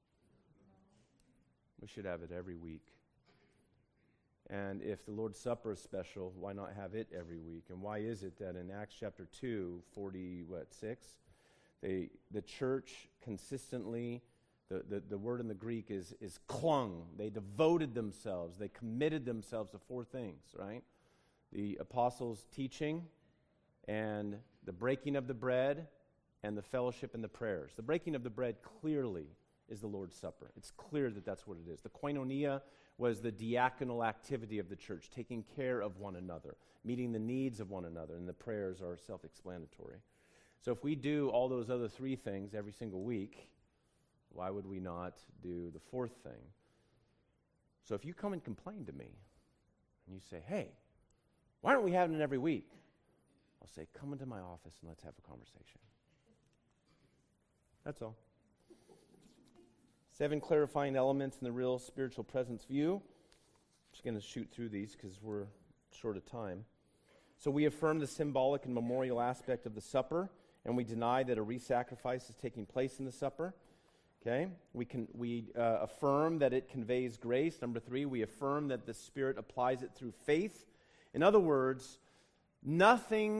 We should have it every week. And if the Lord's Supper is special, why not have it every week? And why is it that in Acts chapter 2, 6, the church consistently, the word in the Greek is clung. They devoted themselves. They committed themselves to 4 things, right? The apostles' teaching and the breaking of the bread and the fellowship and the prayers. The breaking of the bread clearly is the Lord's Supper. It's clear that that's what it is. The koinonia was the diaconal activity of the church, taking care of one another, meeting the needs of one another, and the prayers are self-explanatory. So if we do all those other 3 things every single week, why would we not do the 4th thing? So if you come and complain to me, and you say, hey, why aren't we having it every week? I'll say, come into my office and let's have a conversation. That's all. 7 clarifying elements in the real spiritual presence view. I'm just going to shoot through these because we're short of time. So we affirm the symbolic and memorial aspect of the supper, and we deny that a re-sacrifice is taking place in the supper. Okay? We affirm that it conveys grace. Number 3, we affirm that the Spirit applies it through faith. In other words, no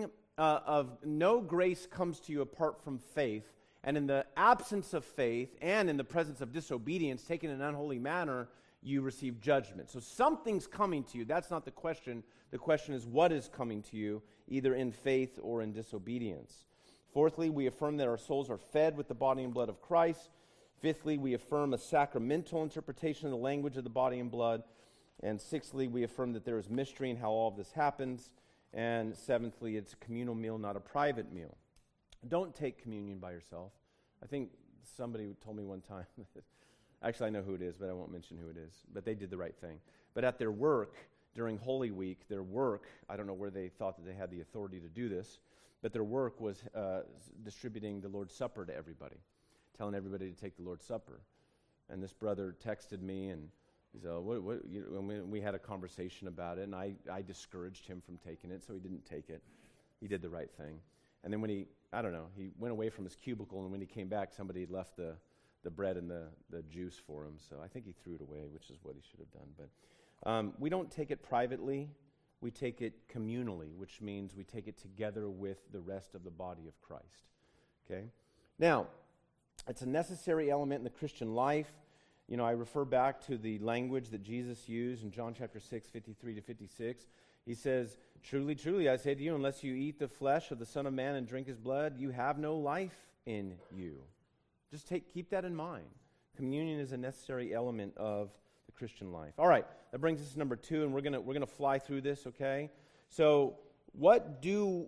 grace comes to you apart from faith. And in the absence of faith and in the presence of disobedience, taken in an unholy manner, you receive judgment. So something's coming to you. That's not the question. The question is what is coming to you, either in faith or in disobedience. 4thly, we affirm that our souls are fed with the body and blood of Christ. 5thly, we affirm a sacramental interpretation of the language of the body and blood. And 6thly, we affirm that there is mystery in how all of this happens. And 7thly, it's a communal meal, not a private meal. Don't take communion by yourself. I think somebody told me one time, actually I know who it is, but I won't mention who it is, but they did the right thing. But at their work, during Holy Week, I don't know where they thought that they had the authority to do this, but their work was distributing the Lord's Supper to everybody, telling everybody to take the Lord's Supper. And this brother texted me, and he said, and we had a conversation about it, and I discouraged him from taking it, so he didn't take it. He did the right thing. And then when he went away from his cubicle, and when he came back, somebody had left the bread and the juice for him. So I think he threw it away, which is what he should have done. But we don't take it privately. We take it communally, which means we take it together with the rest of the body of Christ. Okay? Now, it's a necessary element in the Christian life. I refer back to the language that Jesus used in John chapter 6, 53 to 56. He says, truly, truly, I say to you, unless you eat the flesh of the Son of Man and drink his blood, you have no life in you. Just keep that in mind. Communion is a necessary element of the Christian life. All right, that brings us to number 2, and we're gonna fly through this, okay? So what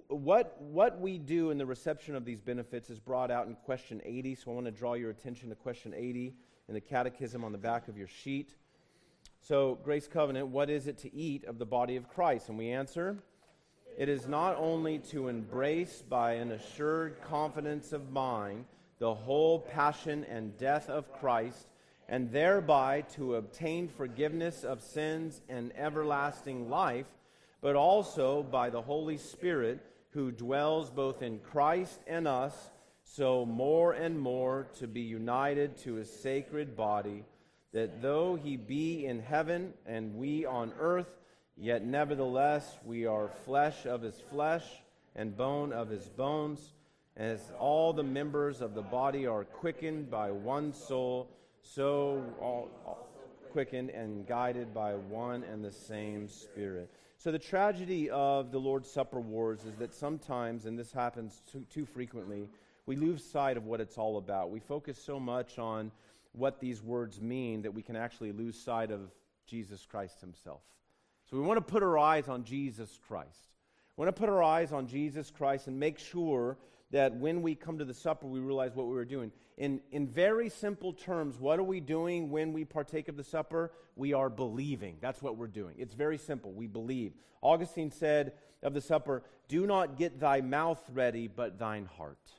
we do in the reception of these benefits is brought out in question 80, so I want to draw your attention to question 80 in the catechism on the back of your sheet. So, Grace Covenant, what is it to eat of the body of Christ? And we answer, it is not only to embrace by an assured confidence of mind the whole passion and death of Christ, and thereby to obtain forgiveness of sins and everlasting life, but also by the Holy Spirit who dwells both in Christ and us, so more and more to be united to his sacred body, that though he be in heaven and we on earth, yet nevertheless we are flesh of his flesh and bone of his bones, as all the members of the body are quickened by one soul, so all quickened and guided by one and the same Spirit. So the tragedy of the Lord's Supper wars is that sometimes, and this happens too frequently, we lose sight of what it's all about. We focus so much on what these words mean that we can actually lose sight of Jesus Christ himself. So we want to put our eyes on Jesus Christ. We want to put our eyes on Jesus Christ and make sure that when we come to the supper, we realize what we were doing. In very simple terms, what are we doing when we partake of the supper? We are believing. That's what we're doing. It's very simple. We believe. Augustine said of the supper, "Do not get thy mouth ready, but thine heart."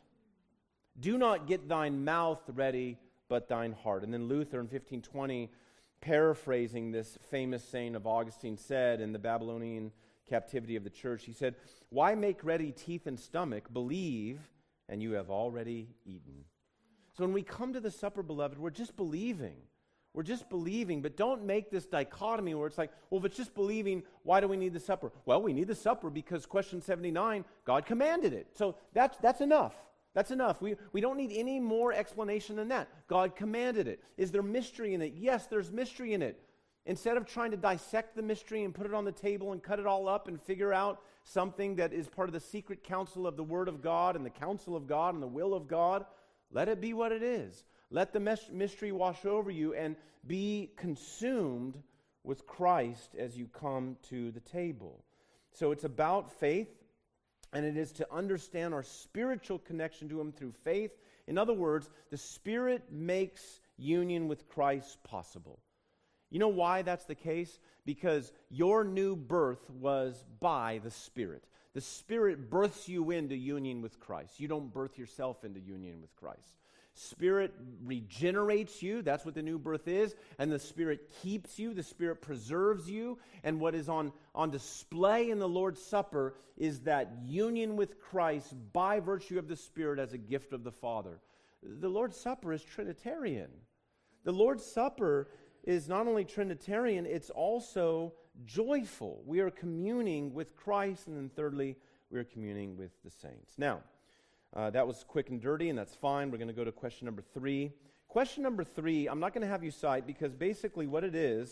Do not get thine mouth ready, but thine heart. And then Luther in 1520, paraphrasing this famous saying of Augustine, said in the Babylonian captivity of the church, he said, "Why make ready teeth and stomach? Believe, and you have already eaten." So when we come to the supper, beloved, we're just believing. We're just believing, but don't make this dichotomy where it's like, well, if it's just believing, why do we need the supper? Well, we need the supper because question 79, God commanded it. So that's enough. That's enough. We don't need any more explanation than that. God commanded it. Is there mystery in it? Yes, there's mystery in it. Instead of trying to dissect the mystery and put it on the table and cut it all up and figure out something that is part of the secret counsel of the Word of God and the counsel of God and the will of God, let it be what it is. Let the mystery wash over you and be consumed with Christ as you come to the table. So it's about faith, and it is to understand our spiritual connection to Him through faith. In other words, the Spirit makes union with Christ possible. You know why that's the case? Because your new birth was by the Spirit. The Spirit births you into union with Christ. You don't birth yourself into union with Christ. Spirit regenerates you. That's what the new birth is. And the Spirit keeps you. The Spirit preserves you. And what is on display in the Lord's Supper is that union with Christ by virtue of the Spirit as a gift of the Father. The Lord's Supper is Trinitarian. The Lord's Supper is not only Trinitarian, it's also joyful. We are communing with Christ, and then thirdly, we are communing with the saints. Now, that was quick and dirty, and that's fine. We're going to go to question number 3. Question number 3, I'm not going to have you cite, because basically what it is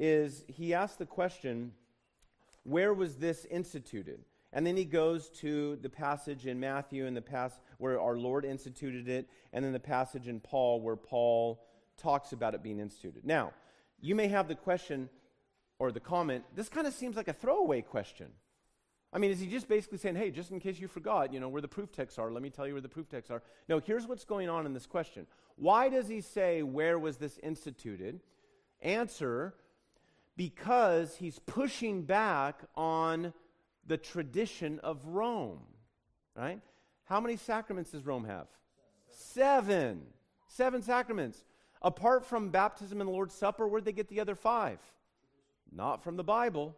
he asked the question, where was this instituted? And then he goes to the passage in Matthew and the passage where our Lord instituted it, and then the passage in Paul where Paul talks about it being instituted. Now, you may have the question or the comment, this kind of seems like a throwaway question. I mean, is he just basically saying, hey, just in case you forgot, where the proof texts are, let me tell you where the proof texts are. No, here's what's going on in this question. Why does he say, where was this instituted? Answer, because he's pushing back on the tradition of Rome, right? How many sacraments does Rome have? 7. 7 sacraments. Apart from baptism and the Lord's Supper, where'd they get the other 5? Not from the Bible.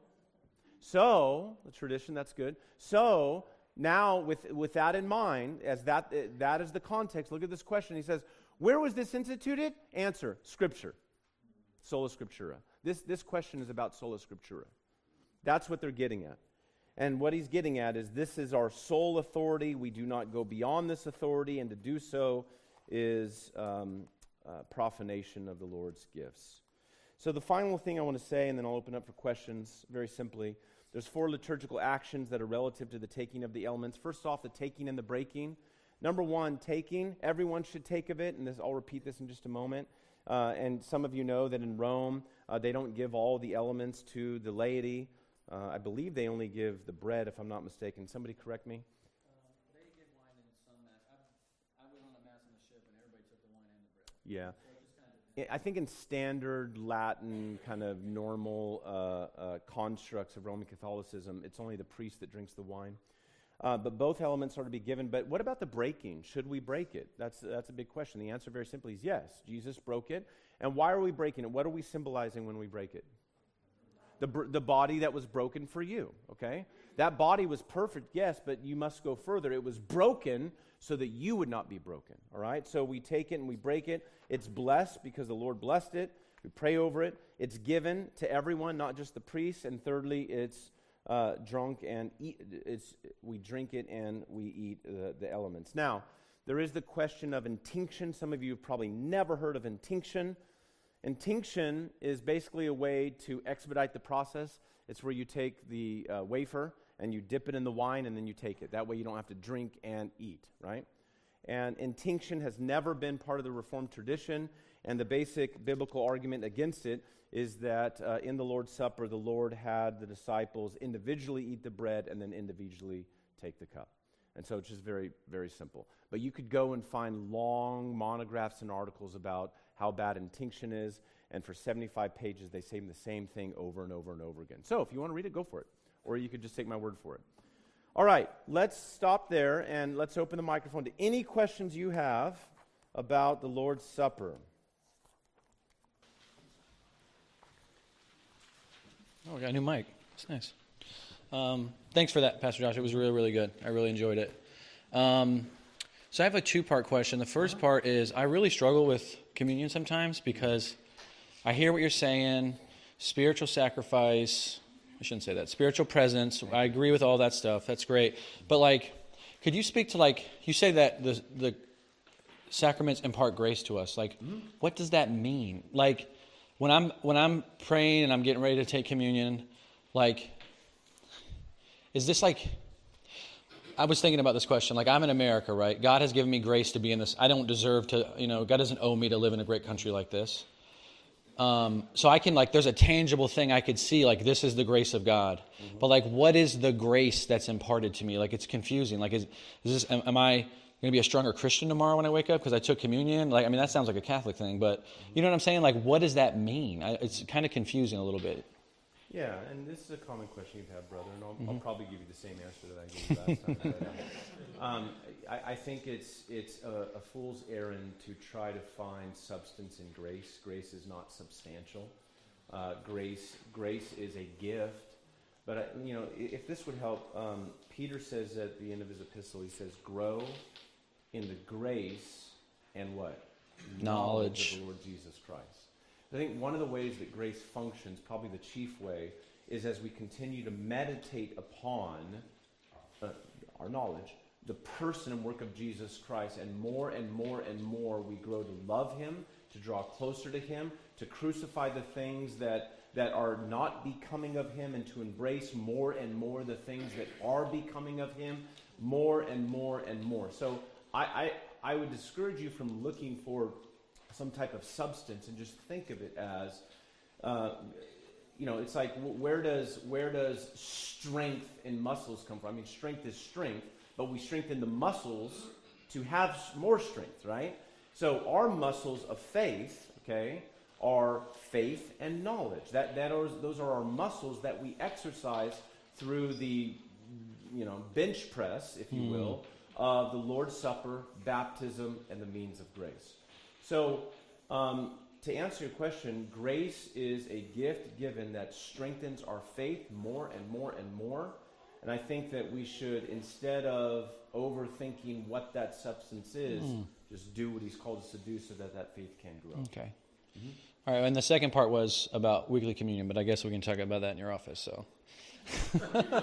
So, the tradition, that's good. So, now with that in mind, as that is the context, look at this question. He says, where was this instituted? Answer, Scripture. Sola Scriptura. This question is about Sola Scriptura. That's what they're getting at. And what he's getting at is this is our sole authority. We do not go beyond this authority, and to do so is profanation of the Lord's gifts. So the final thing I want to say, and then I'll open up for questions very simply. There's 4 liturgical actions that are relative to the taking of the elements. First off, the taking and the breaking. Number 1, taking. Everyone should take of it, and I'll repeat this in just a moment. And some of you know that in Rome, they don't give all the elements to the laity. I believe they only give the bread, if I'm not mistaken. Somebody correct me. They give wine in some mass. I was on a mass on the ship, and everybody took the wine and the bread. Yeah. So it just kind of I think in standard Latin, kind of normal constructs of Roman Catholicism, it's only the priest that drinks the wine. But both elements are to be given. But what about the breaking? Should we break it? That's a big question. The answer very simply is yes. Jesus broke it. And why are we breaking it? What are we symbolizing when we break it? The body that was broken for you, okay? That body was perfect, yes, but you must go further. It was broken so that you would not be broken, all right? So we take it and we break it. It's blessed because the Lord blessed it. We pray over it. It's given to everyone, not just the priests. And thirdly, it's drunk and we drink it and we eat the elements. Now, there is the question of intinction. Some of you have probably never heard of intinction. Intinction is basically a way to expedite the process. It's where you take the wafer and you dip it in the wine and then you take it. That way you don't have to drink and eat, right? And intinction has never been part of the Reformed tradition, and the basic biblical argument against it is that in the Lord's Supper, the Lord had the disciples individually eat the bread and then individually take the cup. And so it's just very, very simple. But you could go and find long monographs and articles about how bad intinction is, and for 75 pages, they say the same thing over and over and over again. So if you want to read it, go for it. Or you could just take my word for it. All right, let's stop there, and let's open the microphone to any questions you have about the Lord's Supper. Oh, we got a new mic. That's nice. Thanks for that, Pastor Josh. It was really, really good. I really enjoyed it. So I have a two-part question. The first part is I really struggle with communion sometimes because I hear what you're saying, spiritual sacrifice. I shouldn't say that. Spiritual presence. I agree with all that stuff. That's great. But, could you speak to, you say that the sacraments impart grace to us. What does that mean? When I'm praying and I'm getting ready to take communion, is this I was thinking about this question. I'm in America, right? God has given me grace to be in this. I don't deserve to, God doesn't owe me to live in a great country like this. So I can, there's a tangible thing I could see, this is the grace of God. Mm-hmm. But, what is the grace that's imparted to me? It's confusing. Is this, am I going to be a stronger Christian tomorrow when I wake up because I took communion? That sounds like a Catholic thing, but you know what I'm saying? What does that mean? It's kind of confusing a little bit. Yeah, and this is a common question you've had, brother, and I'll probably give you the same answer that I gave you last time. I think it's a fool's errand to try to find substance in grace. Grace is not substantial. Grace is a gift. But, if this would help, Peter says at the end of his epistle, he says, grow in the grace and what? Knowledge of the Lord Jesus Christ. I think one of the ways that grace functions, probably the chief way, is as we continue to meditate upon our knowledge, the person and work of Jesus Christ, and more and more and more we grow to love Him, to draw closer to Him, to crucify the things that are not becoming of Him, and to embrace more and more the things that are becoming of Him, more and more and more. So I would discourage you from looking for some type of substance and just think of it as, it's like where does strength in muscles come from? Strength is strength, but we strengthen the muscles to have more strength, right? So our muscles of faith, okay, are faith and knowledge. Those are our muscles that we exercise through the, bench press, if you will, of the Lord's Supper, baptism, and the means of grace. So, to answer your question, grace is a gift given that strengthens our faith more and more and more. And I think that we should, instead of overthinking what that substance is, just do what He's called us to do so that faith can grow. Okay. Mm-hmm. All right, and the second part was about weekly communion, but I guess we can talk about that in your office, so. Okay.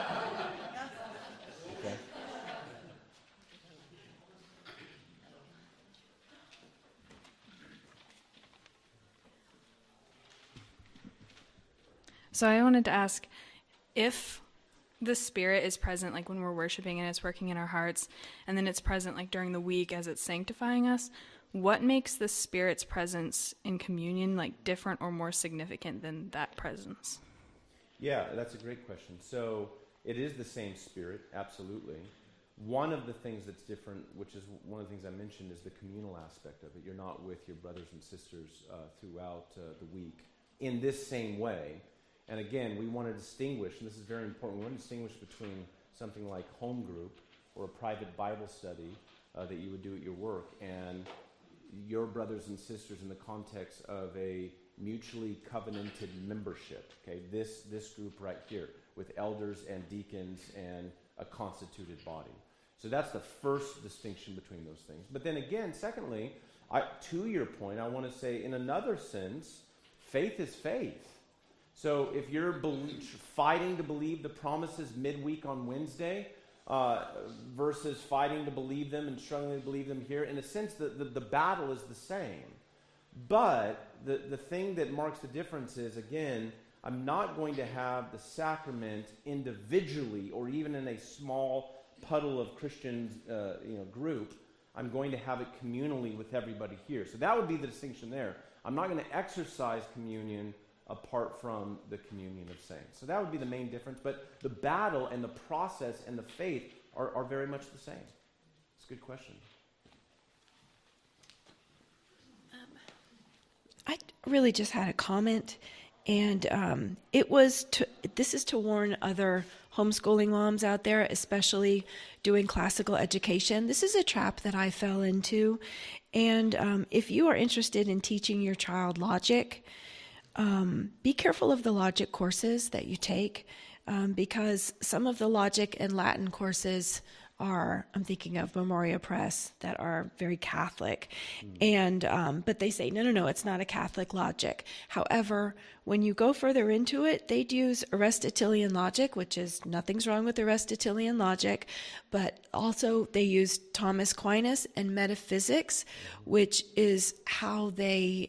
So I wanted to ask, if the Spirit is present, when we're worshiping and it's working in our hearts, and then it's present, during the week as it's sanctifying us, what makes the Spirit's presence in communion, different or more significant than that presence? Yeah, that's a great question. So it is the same Spirit, absolutely. One of the things that's different, which is one of the things I mentioned, is the communal aspect of it. You're not with your brothers and sisters throughout the week in this same way. And again, we want to distinguish, and this is very important, we want to distinguish between something like home group or a private Bible study that you would do at your work and your brothers and sisters in the context of a mutually covenanted membership. Okay, this group right here with elders and deacons and a constituted body. So that's the first distinction between those things. But then again, secondly, to your point, I want to say in another sense, faith is faith. So if you're fighting to believe the promises midweek on Wednesday versus fighting to believe them and struggling to believe them here, in a sense, the battle is the same. But the thing that marks the difference is, again, I'm not going to have the sacrament individually or even in a small puddle of Christian group. I'm going to have it communally with everybody here. So that would be the distinction there. I'm not going to exercise communion apart from the communion of saints. So that would be the main difference. But the battle and the process and the faith are very much the same. It's a good question. I really just had a comment, and this is to warn other homeschooling moms out there, especially doing classical education. This is a trap that I fell into, and if you are interested in teaching your child logic, be careful of the logic courses that you take, because some of the logic and Latin courses I'm thinking of Memoria Press, that are very Catholic. And but they say, no, it's not a Catholic logic. However, when you go further into it, they'd use Aristotelian logic, which is nothing's wrong with Aristotelian logic, but also they use Thomas Aquinas and metaphysics, which is how they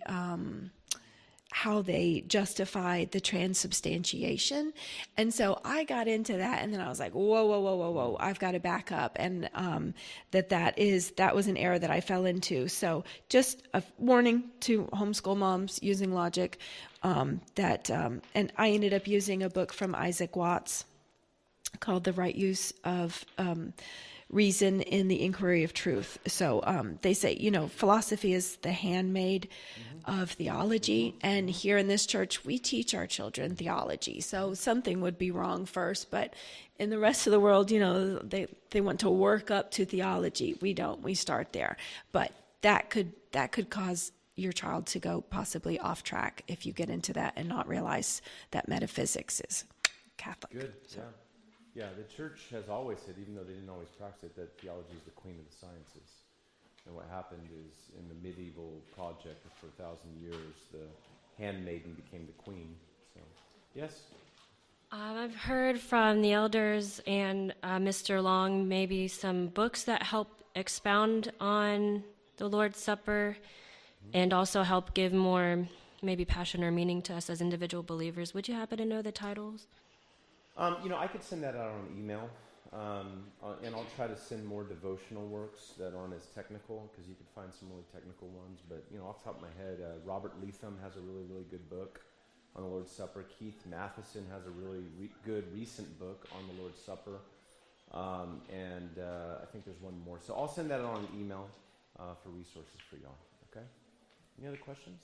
justify the transubstantiation. And so I got into that, and then I was like, whoa, I've got to back up. And that was an error that I fell into. So just a warning to homeschool moms using logic, and I ended up using a book from Isaac Watts called The Right Use of Reason in the Inquiry of Truth. So they say, philosophy is the handmaid of theology, and here in this church we teach our children theology. So something would be wrong first, but in the rest of the world, they want to work up to theology. We don't. We start there. But that could cause your child to go possibly off track if you get into that and not realize that metaphysics is Catholic. Good. So. Yeah, the church has always said, even though they didn't always practice it, that theology is the queen of the sciences. And what happened is, in the medieval project for 1,000 years, the handmaiden became the queen. So, yes? I've heard from the elders and Mr. Long maybe some books that help expound on the Lord's Supper and also help give more maybe passion or meaning to us as individual believers. Would you happen to know the titles? I could send that out on email, and I'll try to send more devotional works that aren't as technical, because you could find some really technical ones. But, off the top of my head, Robert Leatham has a really, really good book on the Lord's Supper. Keith Matheson has a really good recent book on the Lord's Supper. And I think there's one more. So I'll send that out on an email for resources for y'all. Okay? Any other questions?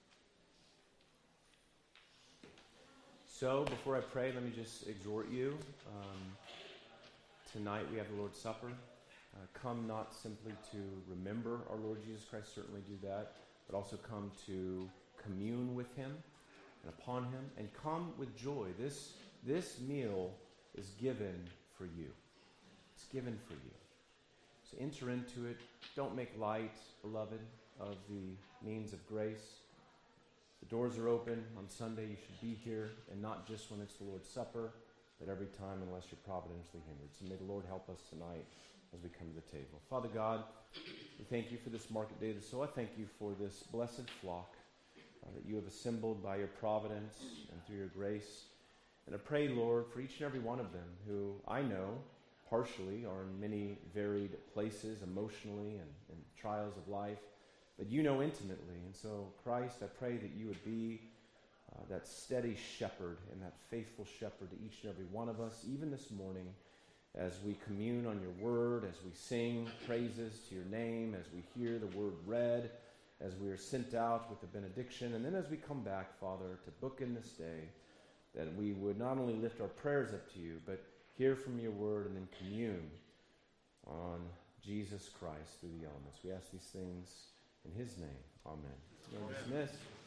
So, before I pray, let me just exhort you. Tonight we have the Lord's Supper. Come not simply to remember our Lord Jesus Christ, certainly do that, but also come to commune with Him and upon Him, and come with joy. This meal is given for you. It's given for you. So enter into it. Don't make light, beloved, of the means of grace. The doors are open. On Sunday you should be here, and not just when it's the Lord's Supper, but every time unless you're providentially hindered. So may the Lord help us tonight as we come to the table. Father God, we thank you for this market day. So I thank you for this blessed flock that you have assembled by your providence and through your grace. And I pray, Lord, for each and every one of them who I know partially are in many varied places emotionally and trials of life, but you know intimately. And so, Christ, I pray that you would be that steady shepherd and that faithful shepherd to each and every one of us, even this morning, as we commune on your word, as we sing praises to your name, as we hear the word read, as we are sent out with the benediction, and then as we come back, Father, to bookend this day, that we would not only lift our prayers up to you, but hear from your word and then commune on Jesus Christ through the elements. We ask these things in his name. Amen. You're dismissed.